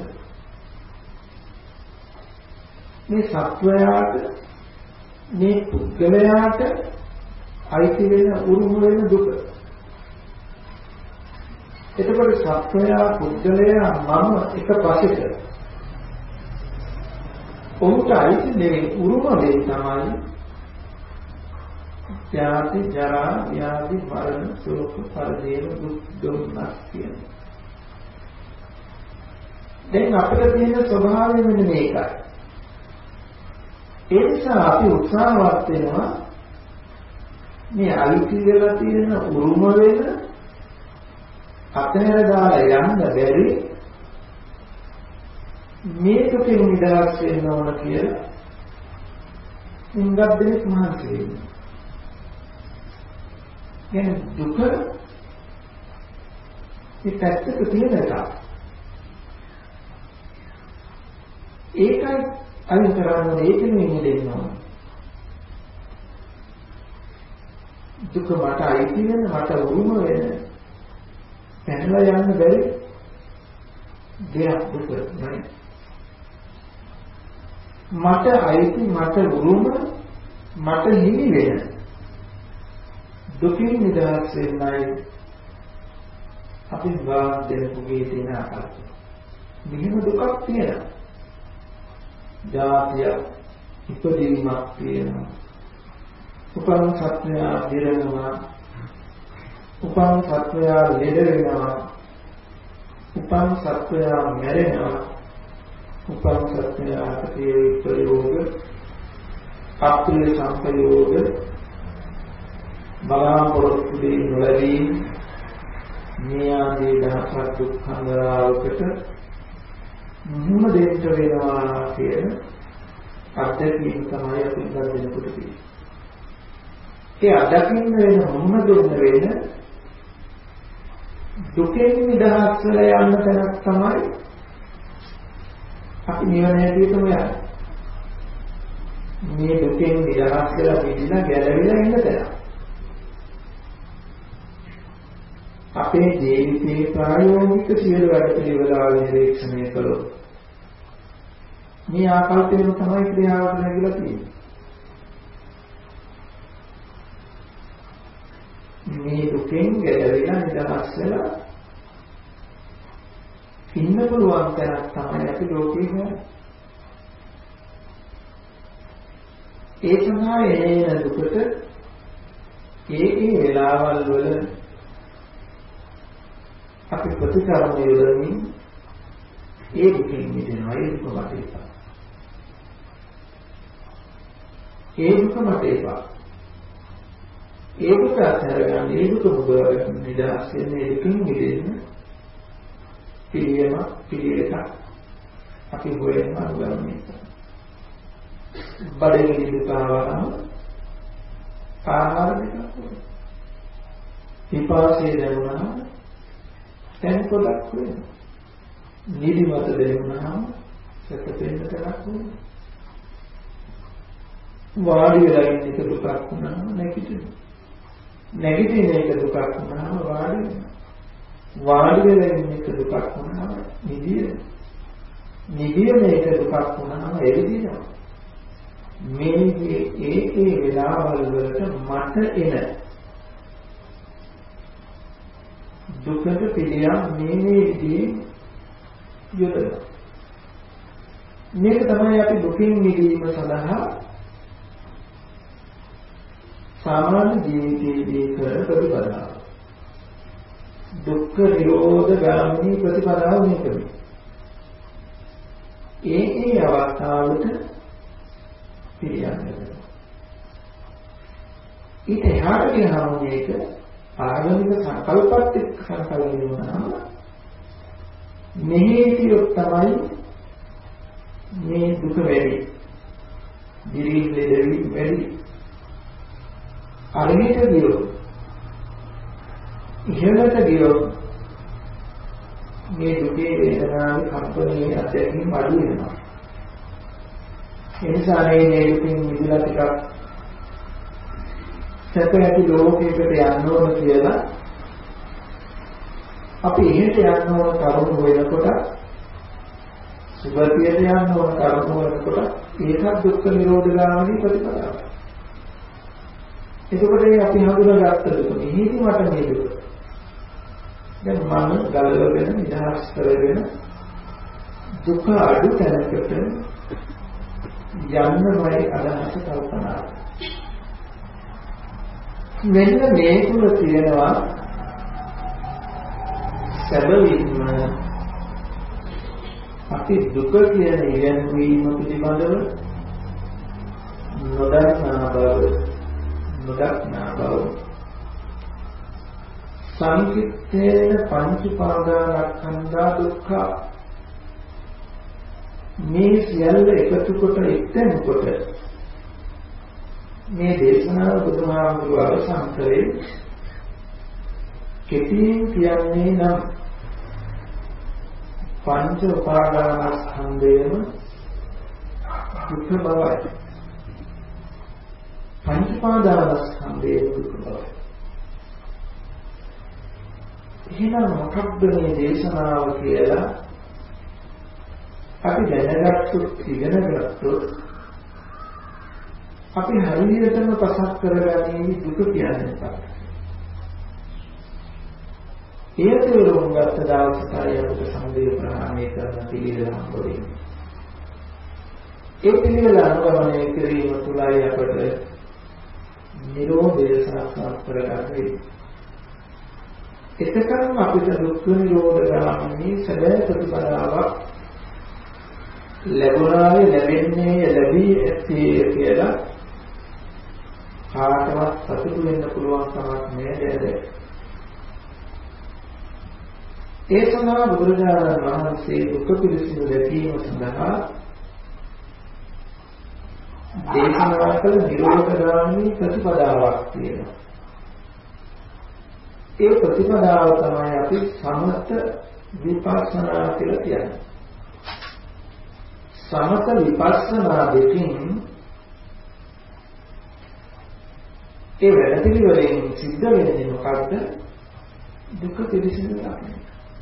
මේ සත්වයාට මේ පුද්ගලයාට අයිති වෙන උරුම වෙන දුක. එතකොට සත්වයා පුද්ගලයා මම එක පසෙක. ඔහුට අයිති මේ උරුම වේ තමයි ජාති ජරා ව්‍යාධි මරණ ශෝක පරිදේව දුක් දුම්නස් කියන්නේ. දැන් අපිට තියෙන ස්වභාවය මෙන්න මේකයි. ඒ නිසා අපි උත්සාහවත් වෙනවා මේ අයිති වෙලා තියෙන උරුම වෙන අතහැර දාලා යන්න බැරි මේ දුකෙන් නිදහස් වෙන්න ඕන කියලා හුඟක් දෙනෙක් මහන්සි වෙනවා. කියන්නේ දුක මේ පැත්තක තියෙන එක. ඒකයි අයින් කරන්න ඒකෙම ඉඳෙන්න ඕන. දුක මට අයිති වෙන මට උරුම වෙන පැනලා යන්න බැරි දෙයක් දුක නෑ. මට අයිති මට උරුම මට හිමි වෙන දුකින් නිදහස් වෙන්නයි අපි වාග් දෙනුගේ තියෙන ආකාරය. මෙහෙම දුකක් තියෙනවා. ජාතිය ඉපදීමක් තියෙනවා. උපන් සත්වයා දිරනවා. උපන් සත්වයා ලෙඩ වෙනවා. උපන් සත්වයා මැරෙනවා. උපන් සත්වයාට තියෙන ප්‍රයෝග අප්‍රිය සංපයෝග බලාපොරොත්තු දෙයි නොලැබී මේ ආදී දහසක් දුක්ඛන්දරාවකට මුහුණ දෙන්න වෙනවා කියන අත්දැකීම තමයි අපි ගන්නකොට තියෙන්නේ. ඒ අත්දැකීම වෙන මුහුණ දෙන්න වෙන දුකෙන් නිදහස් වෙලා යන්න තැනක් තමයි අපි නිවන හැටියටම යන්නේ. මේ දුකෙන් නිදහස් වෙලා මිදලා ගැලවිලා ඉන්න තැන. අපේ ජීවිතයේ ප්‍රායෝගික සියලු වැඩ පිළිවෙල නිරීක්ෂණය කළොත් මේ ආකල්පයෙන් තමයි ක්‍රියාවට නැගිලා තියෙන්නේ. මේ දුකෙන් ගැලවිලා නිදහස් වෙලා ඉන්න පුළුවන් තැනක් තමයි අපි ලෝකේ ඉන්නේ. ඒ සඳහා එන දුකට ඒ වෙලාවල් වල අපි ප්‍රතිකර්ම යොදමින් ඒ දුකෙන් මිදෙනවා. ඒ දුක මට එපා. ඒ දුක මට එපා. ඒ දුක අත්හැරගන්න, ඒ දුක මුදවගන්න නිදහස් වෙන මේ දුකින් මිදෙන්න පිළිවෙලක් අපි හොයන්න අනුගමනය කරනවා. බඩගිනි දුක ආවම ආහාර දෙකක් වෙනවා. පිපාසය දැනුණාම දැන් පොඩක් වෙනවා. නිදිමත දැනුණාම සැතපෙන්න තරක් වෙනවා. වාඩි වෙලා ඉන්න එක දුකක් වුණාම නැගිටිනවා. නැගිටින එක දුකක් වුණාම වාඩි වෙනවා. වාඩි වෙලා ඉන්න එක දුකක් වුණාම නිදිනවා. නිදින එක දුකක් වුණාම එළිදිනවා. මේ ඒ වෙලාවල් වලට මට එන දුකට පිළියම් මේ විදිහේ යොදනවා. මේක තමයි අපි දුකින් මිදීම සඳහා සාමාන්‍ය ජීවිතයේදී කරන ප්‍රතිපදාව. දුක්ඛ නිරෝධ ගාමිනී ප්‍රතිපදාව මේකයි. ඒ අවස්ථාවට පිළියම් කරනවා. ඊට එහාට ගියාම මේක ආගමික සංකල්පත් එක්ක සංකල්ප වෙනවා. මෙහෙතියොත් තමයි මේ දුක වැඩි. දිරිලෙවි වැඩි. අරහිත ගියොත් ඉහළට ගියොත් මේ දුකේ වේදනාවේ කම්පනයේ අධ්‍යක්ෂින් අඩු වෙනවා. ඒ නිසා මේ දුකින් මිදලා ටිකක් සැප ඇති ලෝකයකට යන්න ඕන කියලා අපි එහෙට යන්න ඕන කරුණු වෙනකොට සුභතියට යන්න ඕන කරුණු වෙනකොට ඒකත් දුක්ඛ නිරෝධ ගාමිනී ප්‍රතිපදාව. එතකොට අපි හඳුනාගත්ත දුක මෙහිදී මට මේ දුක. දැන් මම ගලවගෙන නිදහස් කරගෙන දුක අඩු තැනකට යන්නමයි අදහස කල්පනා. මෙන්න මේ තුල තියෙනවා සැබවින්ම අපි දුක කියන ඉගැන්වීම පිළිබඳව නොදන්නා බව සංකිට්ඨේන පංච පාදානස්කන්ධා දුක්ඛ මේ සියල්ල එකතු කොට එක්තැනකොට මේ දේශනාව බුදුහාමුදුරුවෝ අවසන් කරේ කෙටියෙන් කියන්නේ නම් පංච උපාදානස්කන්ධයම දුක්ඛ බවයි. පංච උපාදානස්කන්ධයම දුක්ඛ බවයි. එහෙනම් මොකක්ද මේ දේශනාව කියලා අපි දැනගත්තොත් ඉගෙන ගත්තොත් අපි හරියටම පසක් කරගන්නේ දුක කියන්නේ මොකක්ද? ඒ තේරුම් ගත්ත දවසට අපිට සමුදය ප්‍රහාණය කරන්න පිළිවෙල හම්බෙන්නේ. ඒ පිළිවෙල අනුගමනය කිරීම තුළයි අපට නිරෝධය සාක්ෂාත් කරගන්න වෙන්නේ. එතකන් අපිට දුක්ඛ නිරෝධ ගාමිනී සැබෑ ප්‍රතිපදාවක් ලැබුණාවේ ලැබෙන්නේ ලැබී ඇත්තේ කියලා කාටවත් සතුටු වෙන්න පුළුවන් කමක් නෑ. ඒ සඳහා බුදුරජාණන් වහන්සේ දුක පිළිසිඳ දැකීම සඳහා දේශනා කළ නිරෝධගාමී ප්‍රතිපදාවක් තියෙනවා. ඒ ප්‍රතිපදාව තමයි අපි සමත විපස්සනා කියලා කියන්නේ. සමත විපස්සනා දෙකින් ඒ වැඩ පිළිවෙලෙන් සිද්ධ වෙන්නේ මොකක්ද? දුක පිළිසිඳ දකින්න.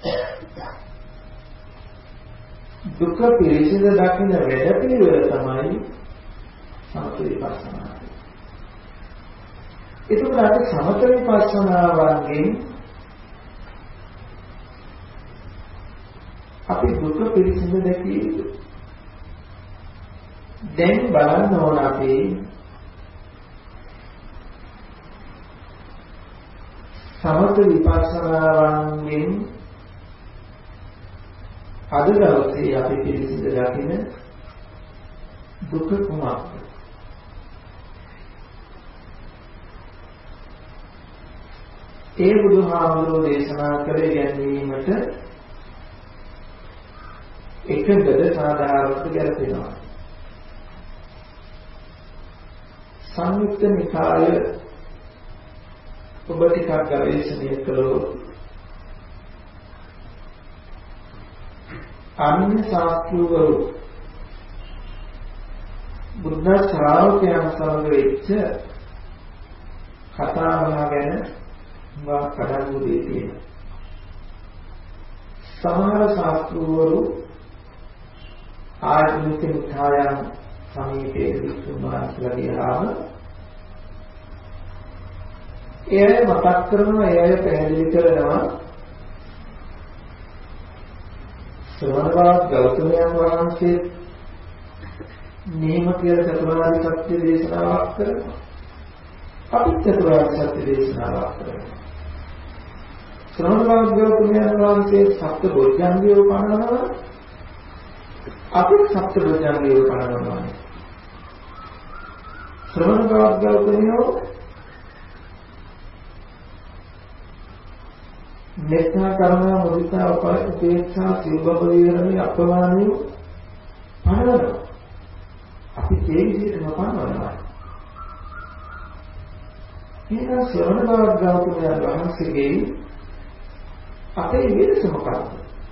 දුක පිළිසිඳ දකින්න වැඩ පිළිවෙල තමයි සමත විපස්සනා. එතකොට අපි සමත විපස්සනාවන්ගෙන් අපි දුක පිළිසිඳ දැකිය යුතුයි. දැන් බලන්න ඕන අපි සමත විපස්සනාවන්ගෙන් අද දවසේ අපි පිළිසිඳ දකින දුක කුමක්ද? ඒ බුදුහාමුදුරුවෝ දේශනා කළ ගැනීමට එකඟද සාධාරණව ගැලපෙනවා. සංයුක්ත නිකාය ඔබ ටිකක් ගවේෂණය කළොත් අන්‍ය ශාස්ත්‍රවරු බුද්ධ ශ්‍රාවකයන් සමග වෙච්ච කතා බහ ගැන කඩන්නු දෙය තියෙනවා. සමහර ශාස්ත්‍රවරු ආධුනික නිකායන් සමීපයේ විසුමාන්සලා ගියාම එය මතක් කරනවා, එය පැහැදිලි කරනවා ශ්‍රවණවත් ගෞතමයන් වහන්සේ නියම කියලා චතුරාර්ය සත්‍ය දේශනාවක් කරනවා. අපිත් චතුරාර්ය සත්‍ය දේශනාවක් කරනවා. ශ්‍රවණවත් ගෞතමයන් වහන්සේ සත්‍ය බොජ්ජංගය පනවනවා. අපිත් සත්‍ය බොජ්ජංගය පනවනවා. ශ්‍රවණවත් ගෞතමයෝ මෙත්තා කරුණා මුදිතා උපේක්ෂා සිව්බව විහරණේ අපමානිය පනවනවා. අපි ඒ විදිහටම පනවනවා. එහෙනම් ශ්‍රවණවත් ගෞතමයන් වහන්සේගේ අපේ වෙනස මොකක්ද?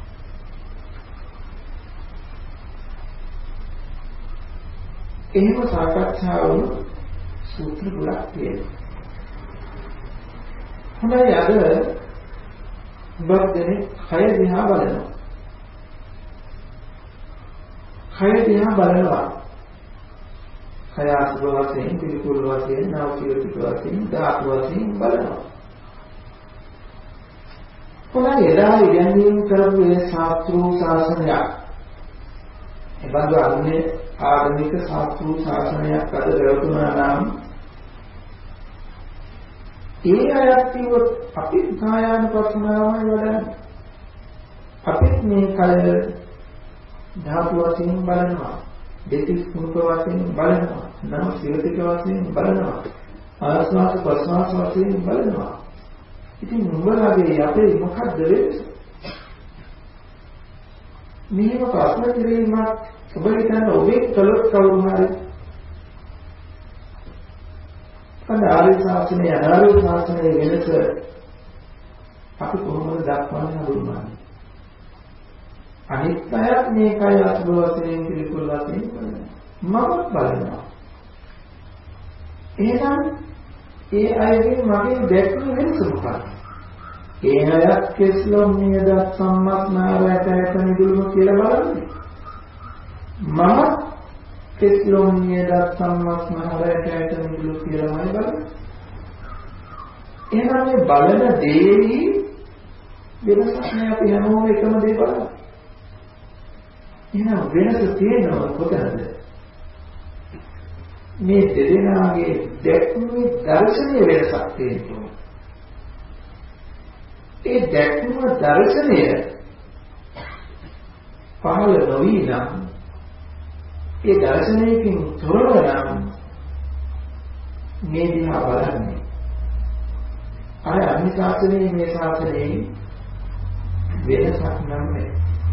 එහෙම සාකච්ඡා වුණු සූත්‍ර ගොඩක් තියෙනවා. හොඳයි, අද බද්දේ කය දිහා බලනවා. කය දිහා බලනවා. කය අසුර වශයෙන්, පිළිකුල් වශයෙන්, නාමචිතික වශයෙන්, ධාතු වශයෙන් බලනවා. කොහොමද එදා ඉගෙනීම් කරපු මේ ශාස්ත්‍රීය ශාසනයක්, එබඳු අන්නේ ආගමික ශාස්ත්‍රීය ශාසනයක් අද ලැබුණා නම් ඒ අයත්ව අපි කායානුපස්සනාවයි වඩන්නේ. අපිත් මේ කය ධාතු වශයෙන් බලනවා, දෙතිස් කුණක වශයෙන් බලනවා, නම් සිවතික වශයෙන් බලනවා, ආස්වාද ප්‍රසවාස වශයෙන් බලනවා. ඉතින් උඹලගේ අපේ මොකද්ද වෙන්නේ? මේව ප්‍රශ්න කිරීමක් ඔබ හිතන්න ඔබේ කළොත් කවුරු හරි ආර්ය ශාස්ත්‍රයේ අනාර්ය ශාස්ත්‍රයේ වෙනස අපි කොහොමද දක්වන්නේ හඳුන්වන්නේ? අනිත් අයත් මේකයි අසුබ වශයෙන් පිළිකුල් වශයෙන් බලනවා. මම බලනවා. එහෙනම් ඒ අයගෙන් මගේ දැක්ම වෙනස මොකක්ද? ඒ අයත් කෙස්ලොම් නියද සම්මත් නාරයට ඇත නිදුලම කියලා බලන්නේ. මම කෙස්ලොම් නියද සම්මත් නාරයට ඇත නිදුලම කියලාමයි බලන්නේ. එහෙනම් මේ බලන දෙෙහි වෙනසක් නෑ. අපි හැමෝම එකම දේ බලනවා. එහෙනම් වෙනස තියෙනවා කොතනද? මේ දෙදෙනාගේ දැක්මේ දර්ශනීය වෙනසක් තියෙනවා. ඒ දැක්ම දර්ශනය පහළ නොවි නම්, ඒ දර්ශනයකින් තොරව නම් මේ දිහා බලන්නේ අර අනිත් ශාසනයේ මේ ශාසනයේ වෙනසක් නැහැ.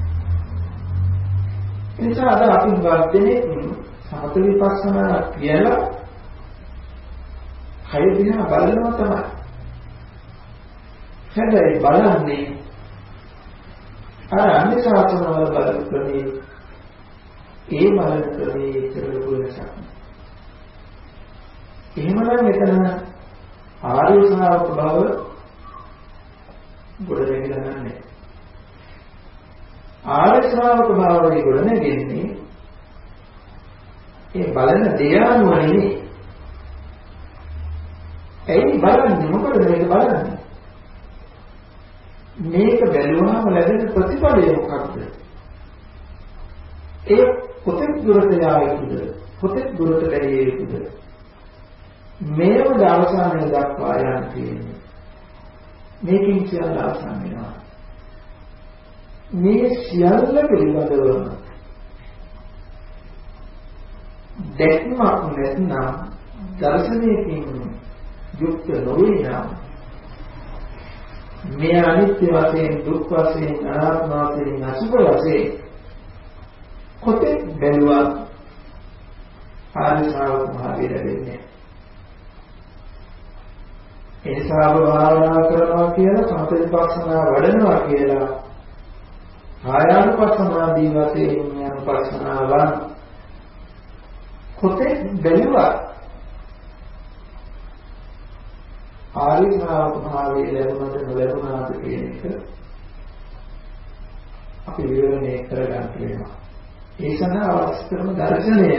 එනිසා අද අපි වර්ධනේ සමත විපස්සනා කියලා කය දිහා බලනවා තමයි. හැබැයි බලන්නේ අර අනිත් ශාසනවල බලන ක්‍රමයේ ඒ බලන ක්‍රමයේ ඉතරලු වෙනසක්. එහෙමනම් එතන ආර්ය ශ්‍රාවක බව ගොඩ නැගිලා නැහැ. ආර්ය ශ්‍රාවක භාවයේ ගොඩ නැගෙන්නේ ඒ බලන දේ අනුව නෙවෙයි. ඇයි බලන්නේ? මොකද මේක බලන්නේ? මේක බැලුවාම ලැබෙන ප්‍රතිඵලය මොකක්ද? ඒ කොතෙක් දුරට යා යුතුද? කොතෙක් දුරට වැඩි යුතුද? මේව අවසානය දක්වා යන්න තියෙන්නේ. මේකෙන් කියන අවසන් වෙනවා. මේ සියල්ල පිළිබඳවම දැක්මක් නැත්නම් දර්ශනයකින් යුක්ත නොවේ නම් මේ අනිත්‍ය වශයෙන් දුක් වශයෙන් අනාත්ම වශයෙන් අසුභ වශයෙන් කොතෙක් බැලුවා ආර්ය ශ්‍රාවක භාවය ලැබෙන්නේ. ඒ නිසා භාවනා කරනවා කියලා සම්පූර්ණපස්සනා වඩනවා කියලා ආයානුපස්සනාදී වශයෙන් යනුපස්සනාවන් කොතෙක් බැලුවා ආර්ය ශ්‍රාවක භාවය ලැබුණාද නොලැබුණාද කියන එක අපි විවරණය කරගන්න වෙනවා. ඒ සඳහා අවශ්‍ය කරන දර්ශනය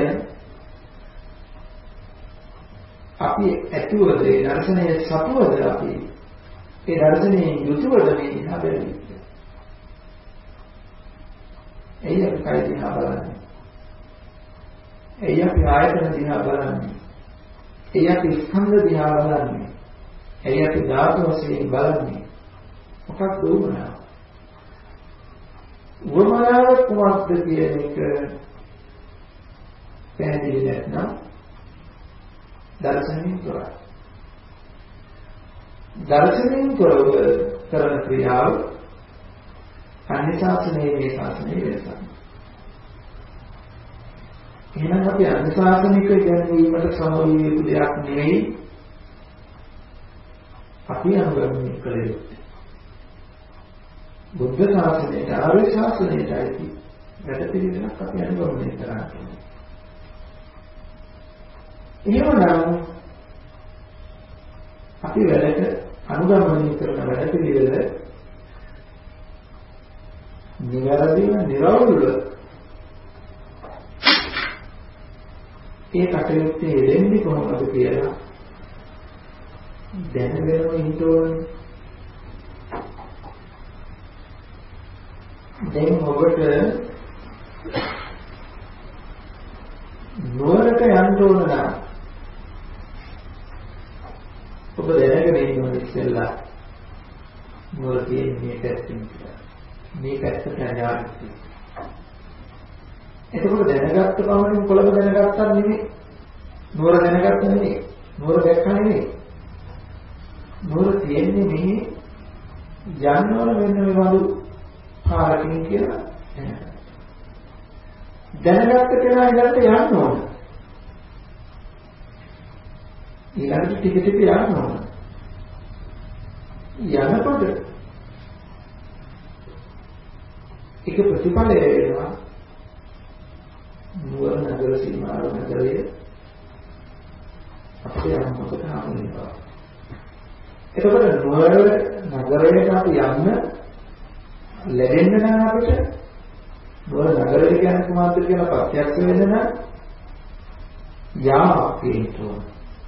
අපි ඇතුවද ඒ දර්ශනයේ සතුවද අපි ඒ දර්ශනයේ යුතුවද මේ දිහා බලන්නේ. එයි අපි කය දිහා බලන්නේ. එයි අපි ආයතන දිහා බලන්නේ. එයි අපි ස්කන්ධ දිහා බලන්නේ. එයි අපි ධාතු වශයෙන් බලන්නේ. මොකක්ද උවමනාව? උවමනාව කොහොමද කියන එක පැහැදිලි නැත්නම් දර්ශනයෙන් තොරයි. දර්ශනයෙන් තොරව කරන ක්‍රියාව අන්‍ය ශාසනයේ මේ ශාසනයේ වෙනසක්. එහෙනම් අපි අන්‍ය ශාසනික ඉගෙනීමට සමවී යුතු දෙයක් නෙවෙයි අපි අනුගමනය කළ යුත්තේ. බුද්ධ ශාසනයට ආර්ය ශාසනයට ඇති වැඩපිළිවෙලක් අපි අනුගමනය කරන්නේ. එහෙමනම් අපි වැඩට අනුගමනය කරන වැඩපිළිවෙල නිවැරදිව නිරවුල්ව ඒ කටයුත්තේ යෙදෙන්නේ කොහොමද කියලා දැනගෙනම ඉන්න ඕනේ. දැන් ඔබට නුවරට යන්න ඕන නම් ඔබ දැනගෙන ඉන්න ඕනේ ඉස්සෙල්ලා නුවර තියෙන්නේ මේ පැත්තෙන් කියලා. මේ පැත්තට යනවා. එතකොට දැනගත්ත පමණින් කොළඹ දැනගත්තා නෙමෙයි. නුවර දැනගත්තා නෙමෙයි. නුවර දැක්කා නෙමෙයි. නුවර තියෙන්නේ මෙහි යන්න ඕන මෙන්න මේ වඳු පාරකින් කියලා දැනගත්ත කෙනා ඊළඟට යන්න ඕන. ඊළඟට ටික ටික යන්න ඕන. යනකොට ඒක ප්‍රතිඵලය වෙනවා නුවර නගර සීමාව නගරයේ අපේ අනුමත හාමුදුරුවෝ. එතකොට නුවර නගරයට අපි යන්න ලැබෙන්න නම් අපිට නුවර නගරය කියන්නේ කොහොමද කියලා ප්‍රත්‍යක්ෂ වෙන්න නම් යාමක් තියෙන්න ඕන.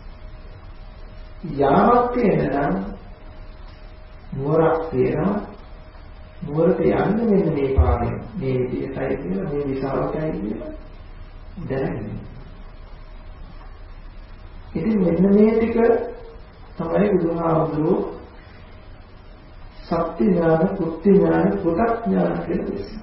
යාමක් තියෙන නම් නුවරක් තියෙනවා. නුවරට යන්නේ මෙන්න මේ පාරෙන් මේ විදිහටයි කියලා මේ දිශාවටයි කියලා දැනගන්න. ඉතින් මෙන්න මේ ටික තමයි බුදුහාමුදුරුවෝ සත්‍ය ඥාන, කෘත්‍ය ඥාන, පුතඥාන කියලා දෙනවා.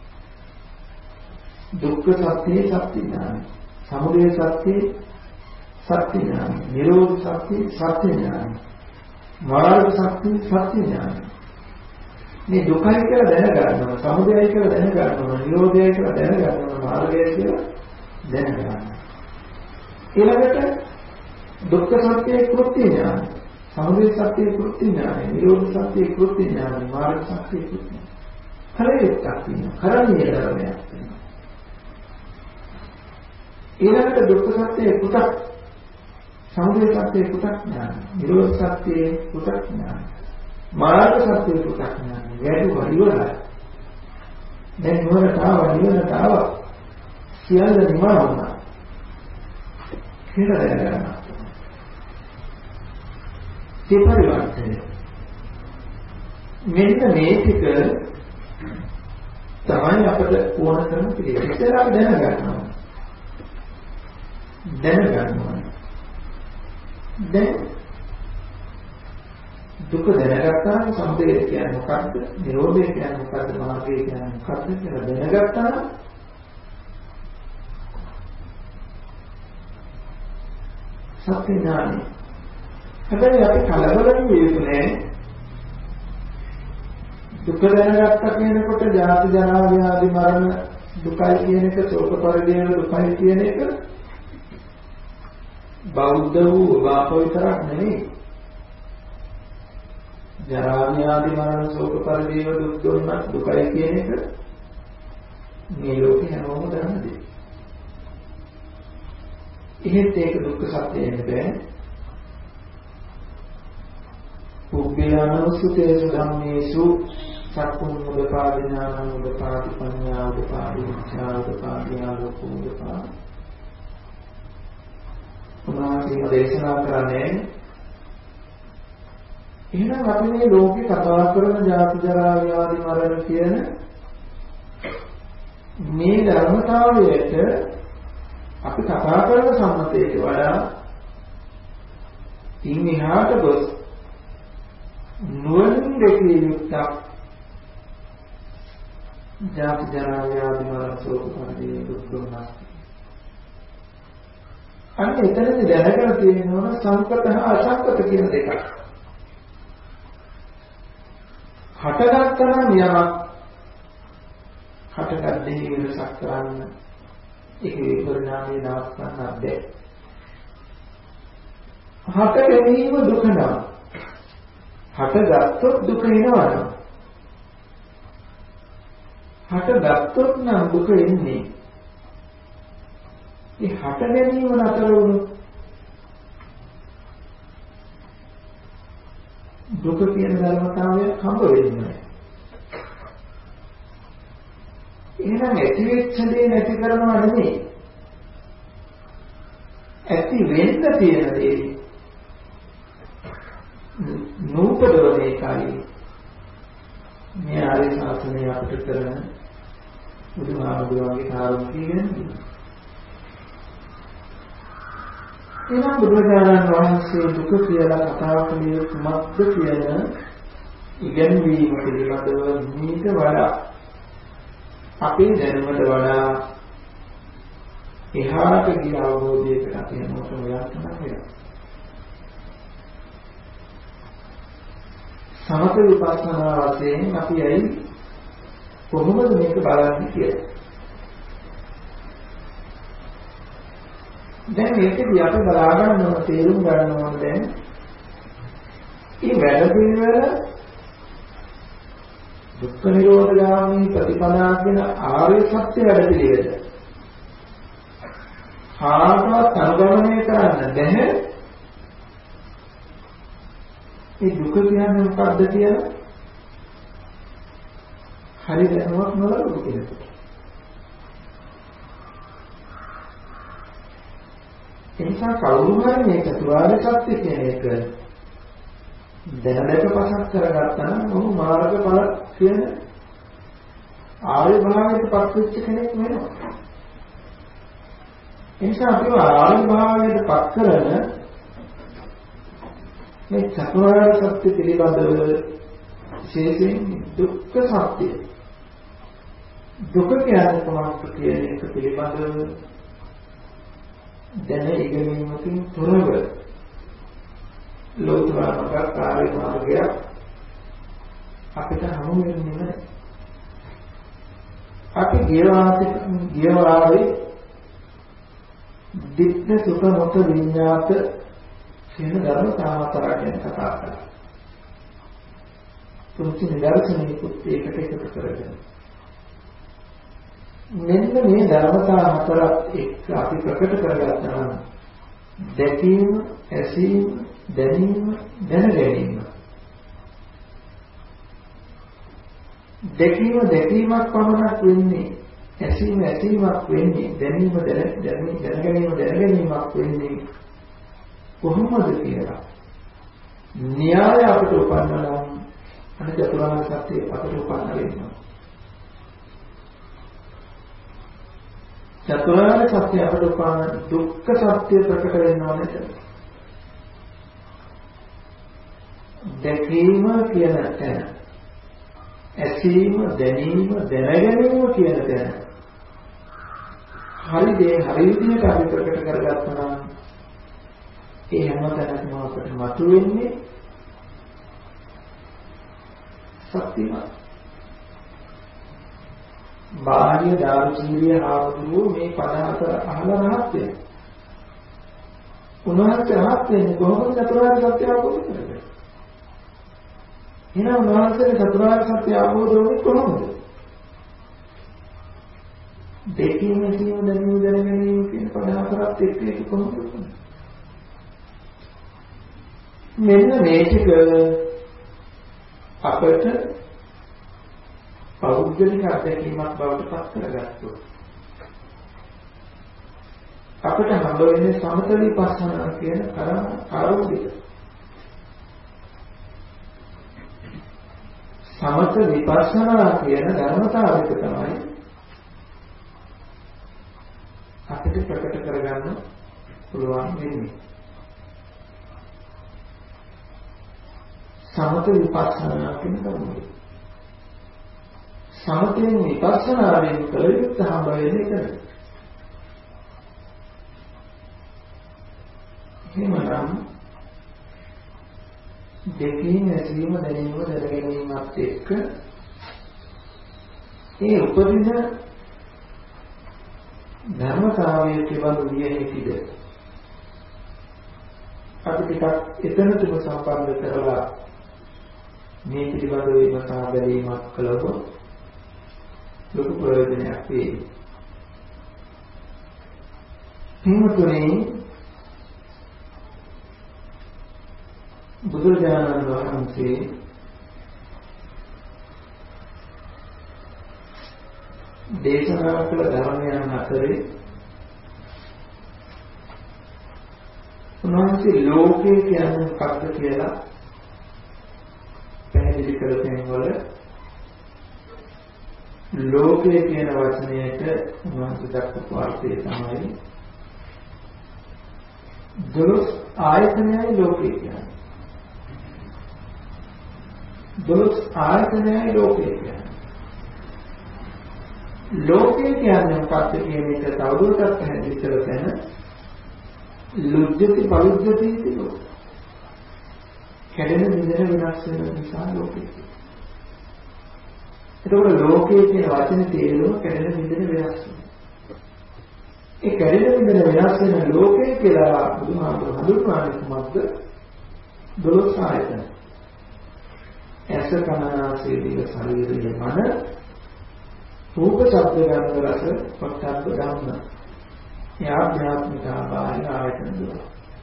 දුක්ඛ සත්‍ය සත්‍ය ඥාන, සමුදය සත්‍ය සත්‍ය ඥාන, නිරෝධ සත්‍ය සත්‍ය ඥාන, මාර්ග සත්‍ය සත්‍ය ඥාන. මේ දුකයි කියලා දැනගන්නවා, සමුදයයි කියලා දැනගන්නවා, නිරෝධයයි කියලා දැනගන්නවා, මාර්ගයයි කියලා දැනගන්නවා. ඊළඟට දුක්ඛ සත්‍යයේ කෘත්‍ය ඥාන, සමුදය සත්‍යයේ කෘත්‍ය ඥාන, නිරෝධ සත්‍යයේ කෘත්‍ය ඥාන, මාර්ග සත්‍යයේ කෘත්‍ය ඥාන. හරියටක් තියෙනවා. කරන්නේ ධර්මයක් තියෙනවා. ඊළඟට දුක්ඛ සත්‍යයේ පුතක්, සමුදය සත්‍යයේ පුතක් ඥාන, නිරෝධ සත්‍යයේ පුතක් ඥාන, මාර්ග සත්‍යයේ පුතක් ඥාන. වැඩි ඉවරයි. දැන් නුවරට ආවා, නිවනට ආවා. සියල්ල නිවන වුණා. කියලා දැනගන්නවා. ඒ පරිවර්තනය. මෙන්න මේ ටික තමයි අපිට ඕන කරන පිළිවෙල. ඒක අපි දැනගන්නවා. දැන් දුක දැනගත්තාම සමුදය කියන්නේ මොකක්ද? නිරෝධය කියන්නේ මොකක්ද? මාර්ගය කියන්නේ මොකක්ද කියලා දැනගත්තාම සත්‍ය ඥානය. හැබැයි අපි කලබල වෙන්නේ නැහැ. දුක දැනගත්තා කියනකොට ජාති ජරා ව්‍යාධි මරණ දුකයි කියන එක, ශෝක පරිදේව දුකයි කියන එක බෞද්ධ වූ බාප විතරක් නෙවෙයි. ජරා ව්‍යාධි මරණ ශෝක පරිදේව දුක් දුන්නත් දුකයි කියන එක මේ ලෝකේ හැමෝම දන්න දෙයක්. එහෙත් ඒක දුක්ඛ සත්‍යයෙන් බෑ. පුබ්බේයනුසුතේසු ධම්මේසු සක්කුම් උදපාදි ඥානං උදපාදි පඤ්ඤා උදපාදි විචාර උදපාදි ආලෝක උදපාදි. උනාසේ දේශනා කරන්නේ එහෙනම් අපි මේ ලෝකේ කතා කරන ජාති ජරා ව්‍යාධි මරණ කියන මේ ධර්මතාවයට අපි කතා කරන සම්මතයට වඩා ඉන් එහාට ගොස් නුවණින් දැකිය යුක්තක් ජාති ජරා ව්‍යාධි මරණ ශෝක පරිදේව දුක් දුන්නත් අන්න එතනදී දැනගෙන තියෙනවා සංකත හා අසංකත කියන දෙකක්. හටගත්තනම් යමක් හටගද්දී වෙනසක් කරන්න ඒක විපරිණාමයේ නාස්කන්න බැහැ. හට ගැනීම දුක නම් හටගත්තොත් දුක එනවා. හටගත්තොත් නම් දුක එන්නේ. ඒ හට ගැනීම නතර වුණොත් දුක කියන ධර්මතාවය හම්බ වෙන්නේ නැහැ. එහෙනම් ඇති වෙච්ච දේ නැති කරනවා නෙමෙයි. ඇති වෙන්න තියෙන දේ නූපදවන එකයි මේ ආර්ය ශාසනය අපිට කරන බුදුහාමුදුරුවන්ගේ කාර්යය කියන්නේ. එහෙනම් බුදුරජාණන් වහන්සේ දුක කියලා කතා කළේ කුමක්ද කියන ඉගැන්වීම පිළිබඳව නිහිත වඩා අපේ දැනුමට වඩා එහාට ගිය අවබෝධයකට අපි මොකද යන්න නැහැ. සමථ විපස්සනා වශයෙන් අපි ඇයි කොහොමද මේක බලන්නේ කියලා. දැන් මේකදී අපි බලා ගන්න ඕන තේරුම් ගන්න ඕන දැන් මේ වැඩ පිළිවෙල දුක්ඛ නිරෝධ ගාමී ප්‍රතිපදා කියන ආර්ය සත්‍ය වැඩ පිළිවෙල. කාටවත් අනුගමනය කරන්න බැහැ. මේ දුක කියන්නේ මොකක්ද කියලා හරි දැනුමක් නොලබු කෙනෙකුට. එනිසා කවුරු හරි මේ චතුරාර්ය සත්‍ය කියන එක දැනදක පසක් කරගත්තා නම් ඔහු මාර්ගඵල කියන ආර්ය භාවයට පත් වෙච්ච කෙනෙක් වෙනවා. එනිසා අපි ආර්ය භාවයට පත් කරන මේ චතුරාර්ය සත්‍ය පිළිබඳව විශේෂයෙන් දුක්ඛ සත්‍ය දුක කියන්නේ කොහොමද කියන එක පිළිබඳව දැන ඉගෙනීමකින් තොරව ලෝතර මාර්ගය අපිට හමු වෙන්නේ නැහැ. අපි ගියවාරේ දිට්ඨ සුඛ මොත විඤ්ඤාත කියන ධර්මතාව හතරක් කතා කළා. තුන්වෙනි නිදර්ශනයකුත් ඒකට එකතු කරගෙන මෙන්න මේ ධර්මතා හතරක් එක්ක අපි ප්‍රකට කරගත්තා නම් දැකීම, ඇසීම, දැනීම, දැනගැනීම. දැකීම දැකීමක් පමණක් වෙන්නේ, ඇසීම ඇසීමක් වෙන්නේ, දැනීම දැනගැනීමක් වෙන්නේ කොහොමද කියලා න්‍යාය අපිට උපන්නා නම් අනිත් චතුරාර්ය සත්‍ය අපිට උපන්නා වෙනවා. චතුරාර්ය සත්‍ය අපට උපාන දුක්ඛ සත්‍ය ප්‍රකට වෙනවා නේද? දැකීම කියන තැන, ඇසීම, දැනීම, දැනගැනීම කියන තැන හරි දේ හරි විදිහට අපි ප්‍රකට කරගත්තා නම් ඒ හැම තැනකම අපට මතුවෙන්නේ සත්‍යමයි. බාහිර දාර්ශනිකය ආවතුරු මේ පදාර්ථ අහලා රහත් වෙනවා. උන්වහන්සේ රහත් වෙන්නේ කොහොමද? චතුරාර්ය සත්‍ය අවබෝධ කරගන්න. එහෙනම් උන්වහන්සේ චතුරාර්ය සත්‍ය අවබෝධ වුණේ කොහොමද? දෙකීම කියන දැනීම කියන පදාර්ථات එක්ක ඒක කොහොමද? මෙන්න මේක අපට පෞද්ගලික අත්දැකීමක් බවට පත් කරගත්තොත් අපිට හම්බ වෙන්නේ සමත විපස්සනා කියන ආරෝධිත. සමත විපස්සනා කියන ධර්මතාවයක තමයි අපිට ප්‍රකට කරගන්න පුළුවන් වෙන්නේ. සමත විපස්සනා කියන ධර්මය. සමතෙන් විපස්සනාවෙන් කළ යුත්තේ හම්බ වෙන්නේ ඒකයි. එහෙමනම් දෙකීම ඇසීම දැනීම දැනගැනීමත් එක්ක ඒ උපදින ධර්මතාවයේ තිබඳු විය හැකිද? අපි ටිකක් එතනටම සම්බන්ධ කරලා මේ පිළිබඳව විමසා බැලීමක් කළොත් ලොකු ප්‍රයෝජනයක් වේ. හිමතුනේ බුදුරජාණන් වහන්සේ දේශනා කළ ධර්මයන් අතරේ උන්වහන්සේ ලෝකය කියන්නේ මොකක්ද කියලා පැහැදිලි කළ තැන්වල ලෝකය කියන වචනයට උන්වහන්සේ දක්වපු අර්ථය තමයි දොළොස් ආයතනයයි ලෝකය කියන්නේ. දොළොස් ආයතනයයි ලෝකය කියන්නේ. ලෝකය කියන්නේ මොකක්ද කියන එක තවදුරටත් පැහැදිලි කරගෙන ලුජ්ජති පලුජ්ජති කියනවා. කැඩෙන බිඳෙන වෙනස් වෙන නිසා ලෝකය. එතකොට ලෝකයේ කියන වචනේ තේරුම කැඩෙන බිඳෙන වෙනස් වෙන. ඒ කැඩෙන බිඳෙන වෙනස් වෙන ලෝකය කියලා බුදුහාමුදුරුවෝ හඳුන්වන්නේ කොහොමද? දොළොස් ආයතන. ඇස කන නාසය දිව ශරීරය මන රූප ශබ්ද ගන්ධ රස පොට්ටබ්බ ධම්ම. ඒ ආධ්‍යාත්මික බාහිර ආයතන දුර.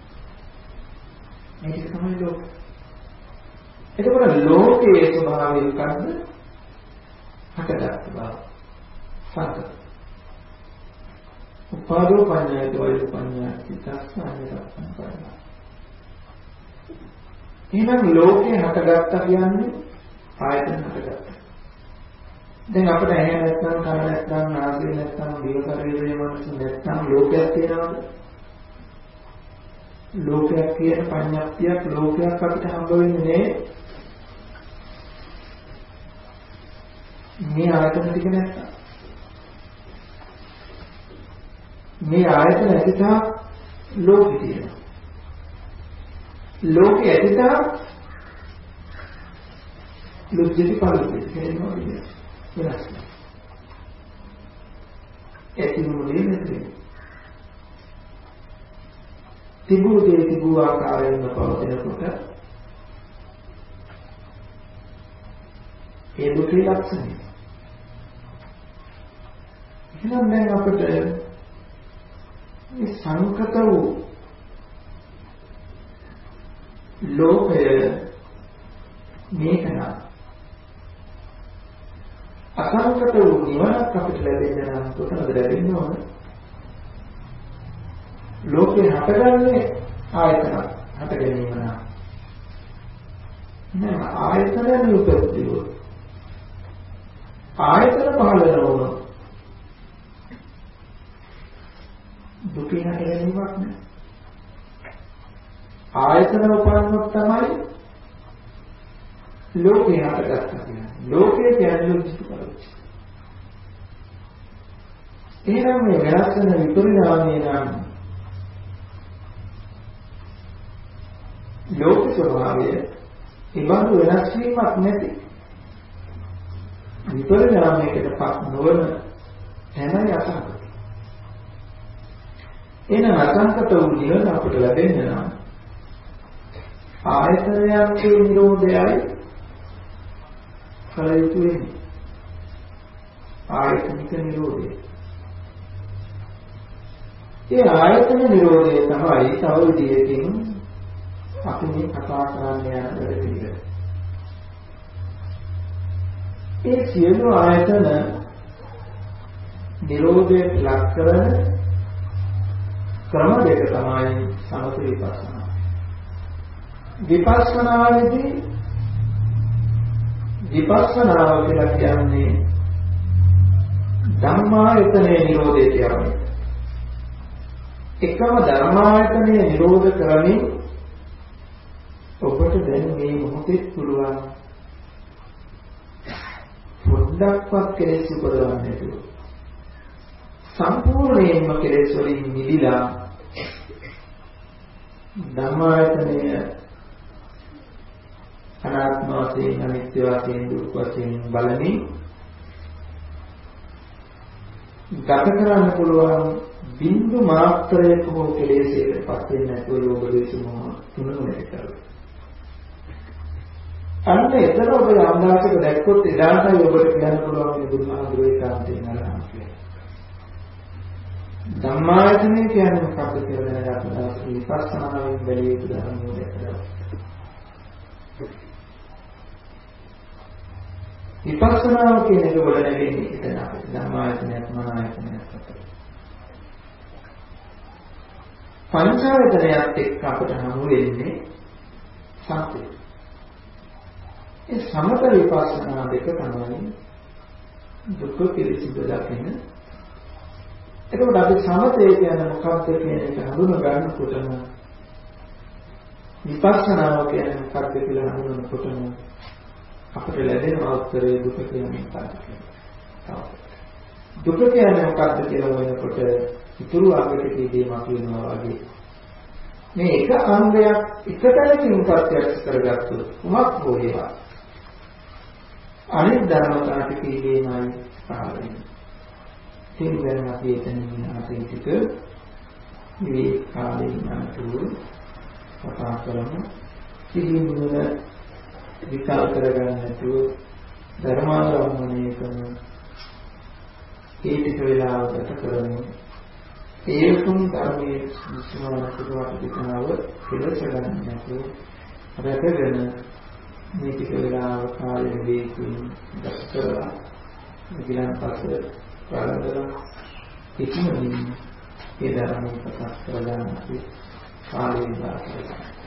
මේක තමයි ලෝක. එතකොට ලෝකයේ ස්වභාවය මොකද්ද? හටගත් බව. සත. උපාදෝ පඤ්ඤායත වෛර පඤ්ඤායති තස්සායතං කරනවා. එහෙනම් ලෝකේ හටගත්තා කියන්නේ ආයතන හටගත්තා. දැන් අපිට ඇහැ නැත්නම් කන නැත්නම් නාසය නැත්නම් දිව ශරීරය මනස නැත්නම් ලෝකයක් තියෙනවද? ලෝකයක් කියන පඤ්ඤාප්තියක් ලෝකයක් අපිට හම්බ වෙන්නේ මේ ආයතන ටික නැත්නම්. මේ ආයතන ඇතිතා ලෝකෙ තියෙනවා. ලෝකෙ ඇතිතා ලුජ්ජති පලුජ්ජති කියනවා කියන්නේ. වෙනස්. ඇතිමුනේ නැති. තිබූ දේ තිබූ ආකාරයෙන්ම පවතිනකොට ඒ දුකේ ලක්ෂණය. එහෙනම් දැන් අපිට මේ සංකත වූ ලෝකය මේක නම් අසංකත වූ නිවනක් අපිට ලැබෙන්න නම් කොතනද ලැබෙන්න ඕන? ලෝකේ හටගන්නේ ආයතන හට ගැනීම නම් ආයතන උපදිව ආයතන පහළ වෙනවා දුකේ හට ගැනීමක් නෑ. ආයතන උපන්නොත් තමයි ලෝකේ හටගත්තා කියන්නේ. ලෝකේ කියන්නේ ලෝකිත කරොච්ච. එහෙනම් මේ වෙනස් වෙන විපරිණාමය නම් ලෝක ස්වභාවය ඉබඳු වෙනස් වීමක් නැති විපරිණාමයකටපත් නොවන හැම යසකට. එන අසංකත වූ නිවන අපට ලැබෙන්න නම් ආයතනයන්ගේ නිරෝධයයි කල යුතු වෙන්නේ. ආයතනික නිරෝධය. ඒ ආයතන නිරෝධය තමයි තව විදියකින් අපි මේ කතා කරන්න යන දෙයක්. ඒ සියලු ආයතන නිරෝධයට ලක් කරන ක්‍රම දෙක තමයි සමථ විපස්සනා. විපස්සනාවේදී විපස්සනාව කියලා කියන්නේ ධම්මායතනයේ නිරෝධය කියන්නේ. එකම ධර්මායතනයේ නිරෝධ කරමින් ඔබට දැන් මේ මොහොතේ පුළුවන් පොඩ්ඩක්වත් කෙලෙස් උපදවන්න නැතුව සම්පූර්ණයෙන්ම කෙලෙස් වලින් මිදලා ධර්මායතනය අනාත්ම වශයෙන් අනිත්‍ය වශයෙන් දුක් වශයෙන් බලමින් ගත කරන්න පුළුවන් බිඳු මාත්‍රයක හෝ කෙලෙසයකටපත් වෙන්නේ නැතුව යෝග දේශමෝ තුනම නැති කරලා. අන්න එතන ඔබ යම්දාසක දැක්කොත් එදාටයි ඔබට කියන්න පුළුවන් මේ බුදුහාමුදුරේ කාන්තේ නරහන් කියලා. ධම්මායතනය කියන්නේ මොකක්ද කියලා දැනගන්න විපස්සනාවෙන් බැලිය යුතු ධර්මයක් දැක්කා. විපස්සනාව කියන එක වල නැගෙන්නේ එතන අපිට ධම්මායතනයක් මනායතනයක් අතර. පංචායතනයත් එක්ක අපිට හමු වෙන්නේ සත්‍යය. ඒ සමත විපස්සනා දෙක තමයි දුක පිළිසිඳ දකින්න. එතකොට අපි සමතය කියන්නේ මොකක්ද කියන එක හඳුනා ගන්නකොටම විපස්සනාව කියන්නේ මොකක්ද කියලා හඳුනනකොටම අපිට ලැබෙන උත්තරේ දුක කියන්නේ මොකක්ද කියලා. දුක කියන්නේ මොකක්ද කියලා වෙනකොට ඉතුරු අගට කියීමක් වෙනවා වගේ. මේ එක අංගයක් එකතැනකින් ප්‍රත්‍යක්ෂ කරගත්තොත් උමක් හොයවා. අනිත් ධර්මතාව ටිකේමයි පහළ වෙන්නේ. ඉතින් දැන් අපි එතන ඉන්න අපේ ටික මේ කාලේ යනතුරු කතා කරමු. සිහිනුන විකල් කරගන්න නැතුව ධර්මාරම්මණය කරන ඒ ටික වෙලාවකට කරමු. ඒකම ධර්මයේ විශ්වාසකවට දිනව කෙලස ගන්න නැතුව රැකගෙන මේ ටික වෙලාව කාලෙ වේකින් ගත කරලා ඊළඟ පස්සේ ප්‍රාරම්භ ඉක්මනින් ඒ ධර්මයේ ප්‍රකාශ කරගන්න අපි කාලේ ඉඳලා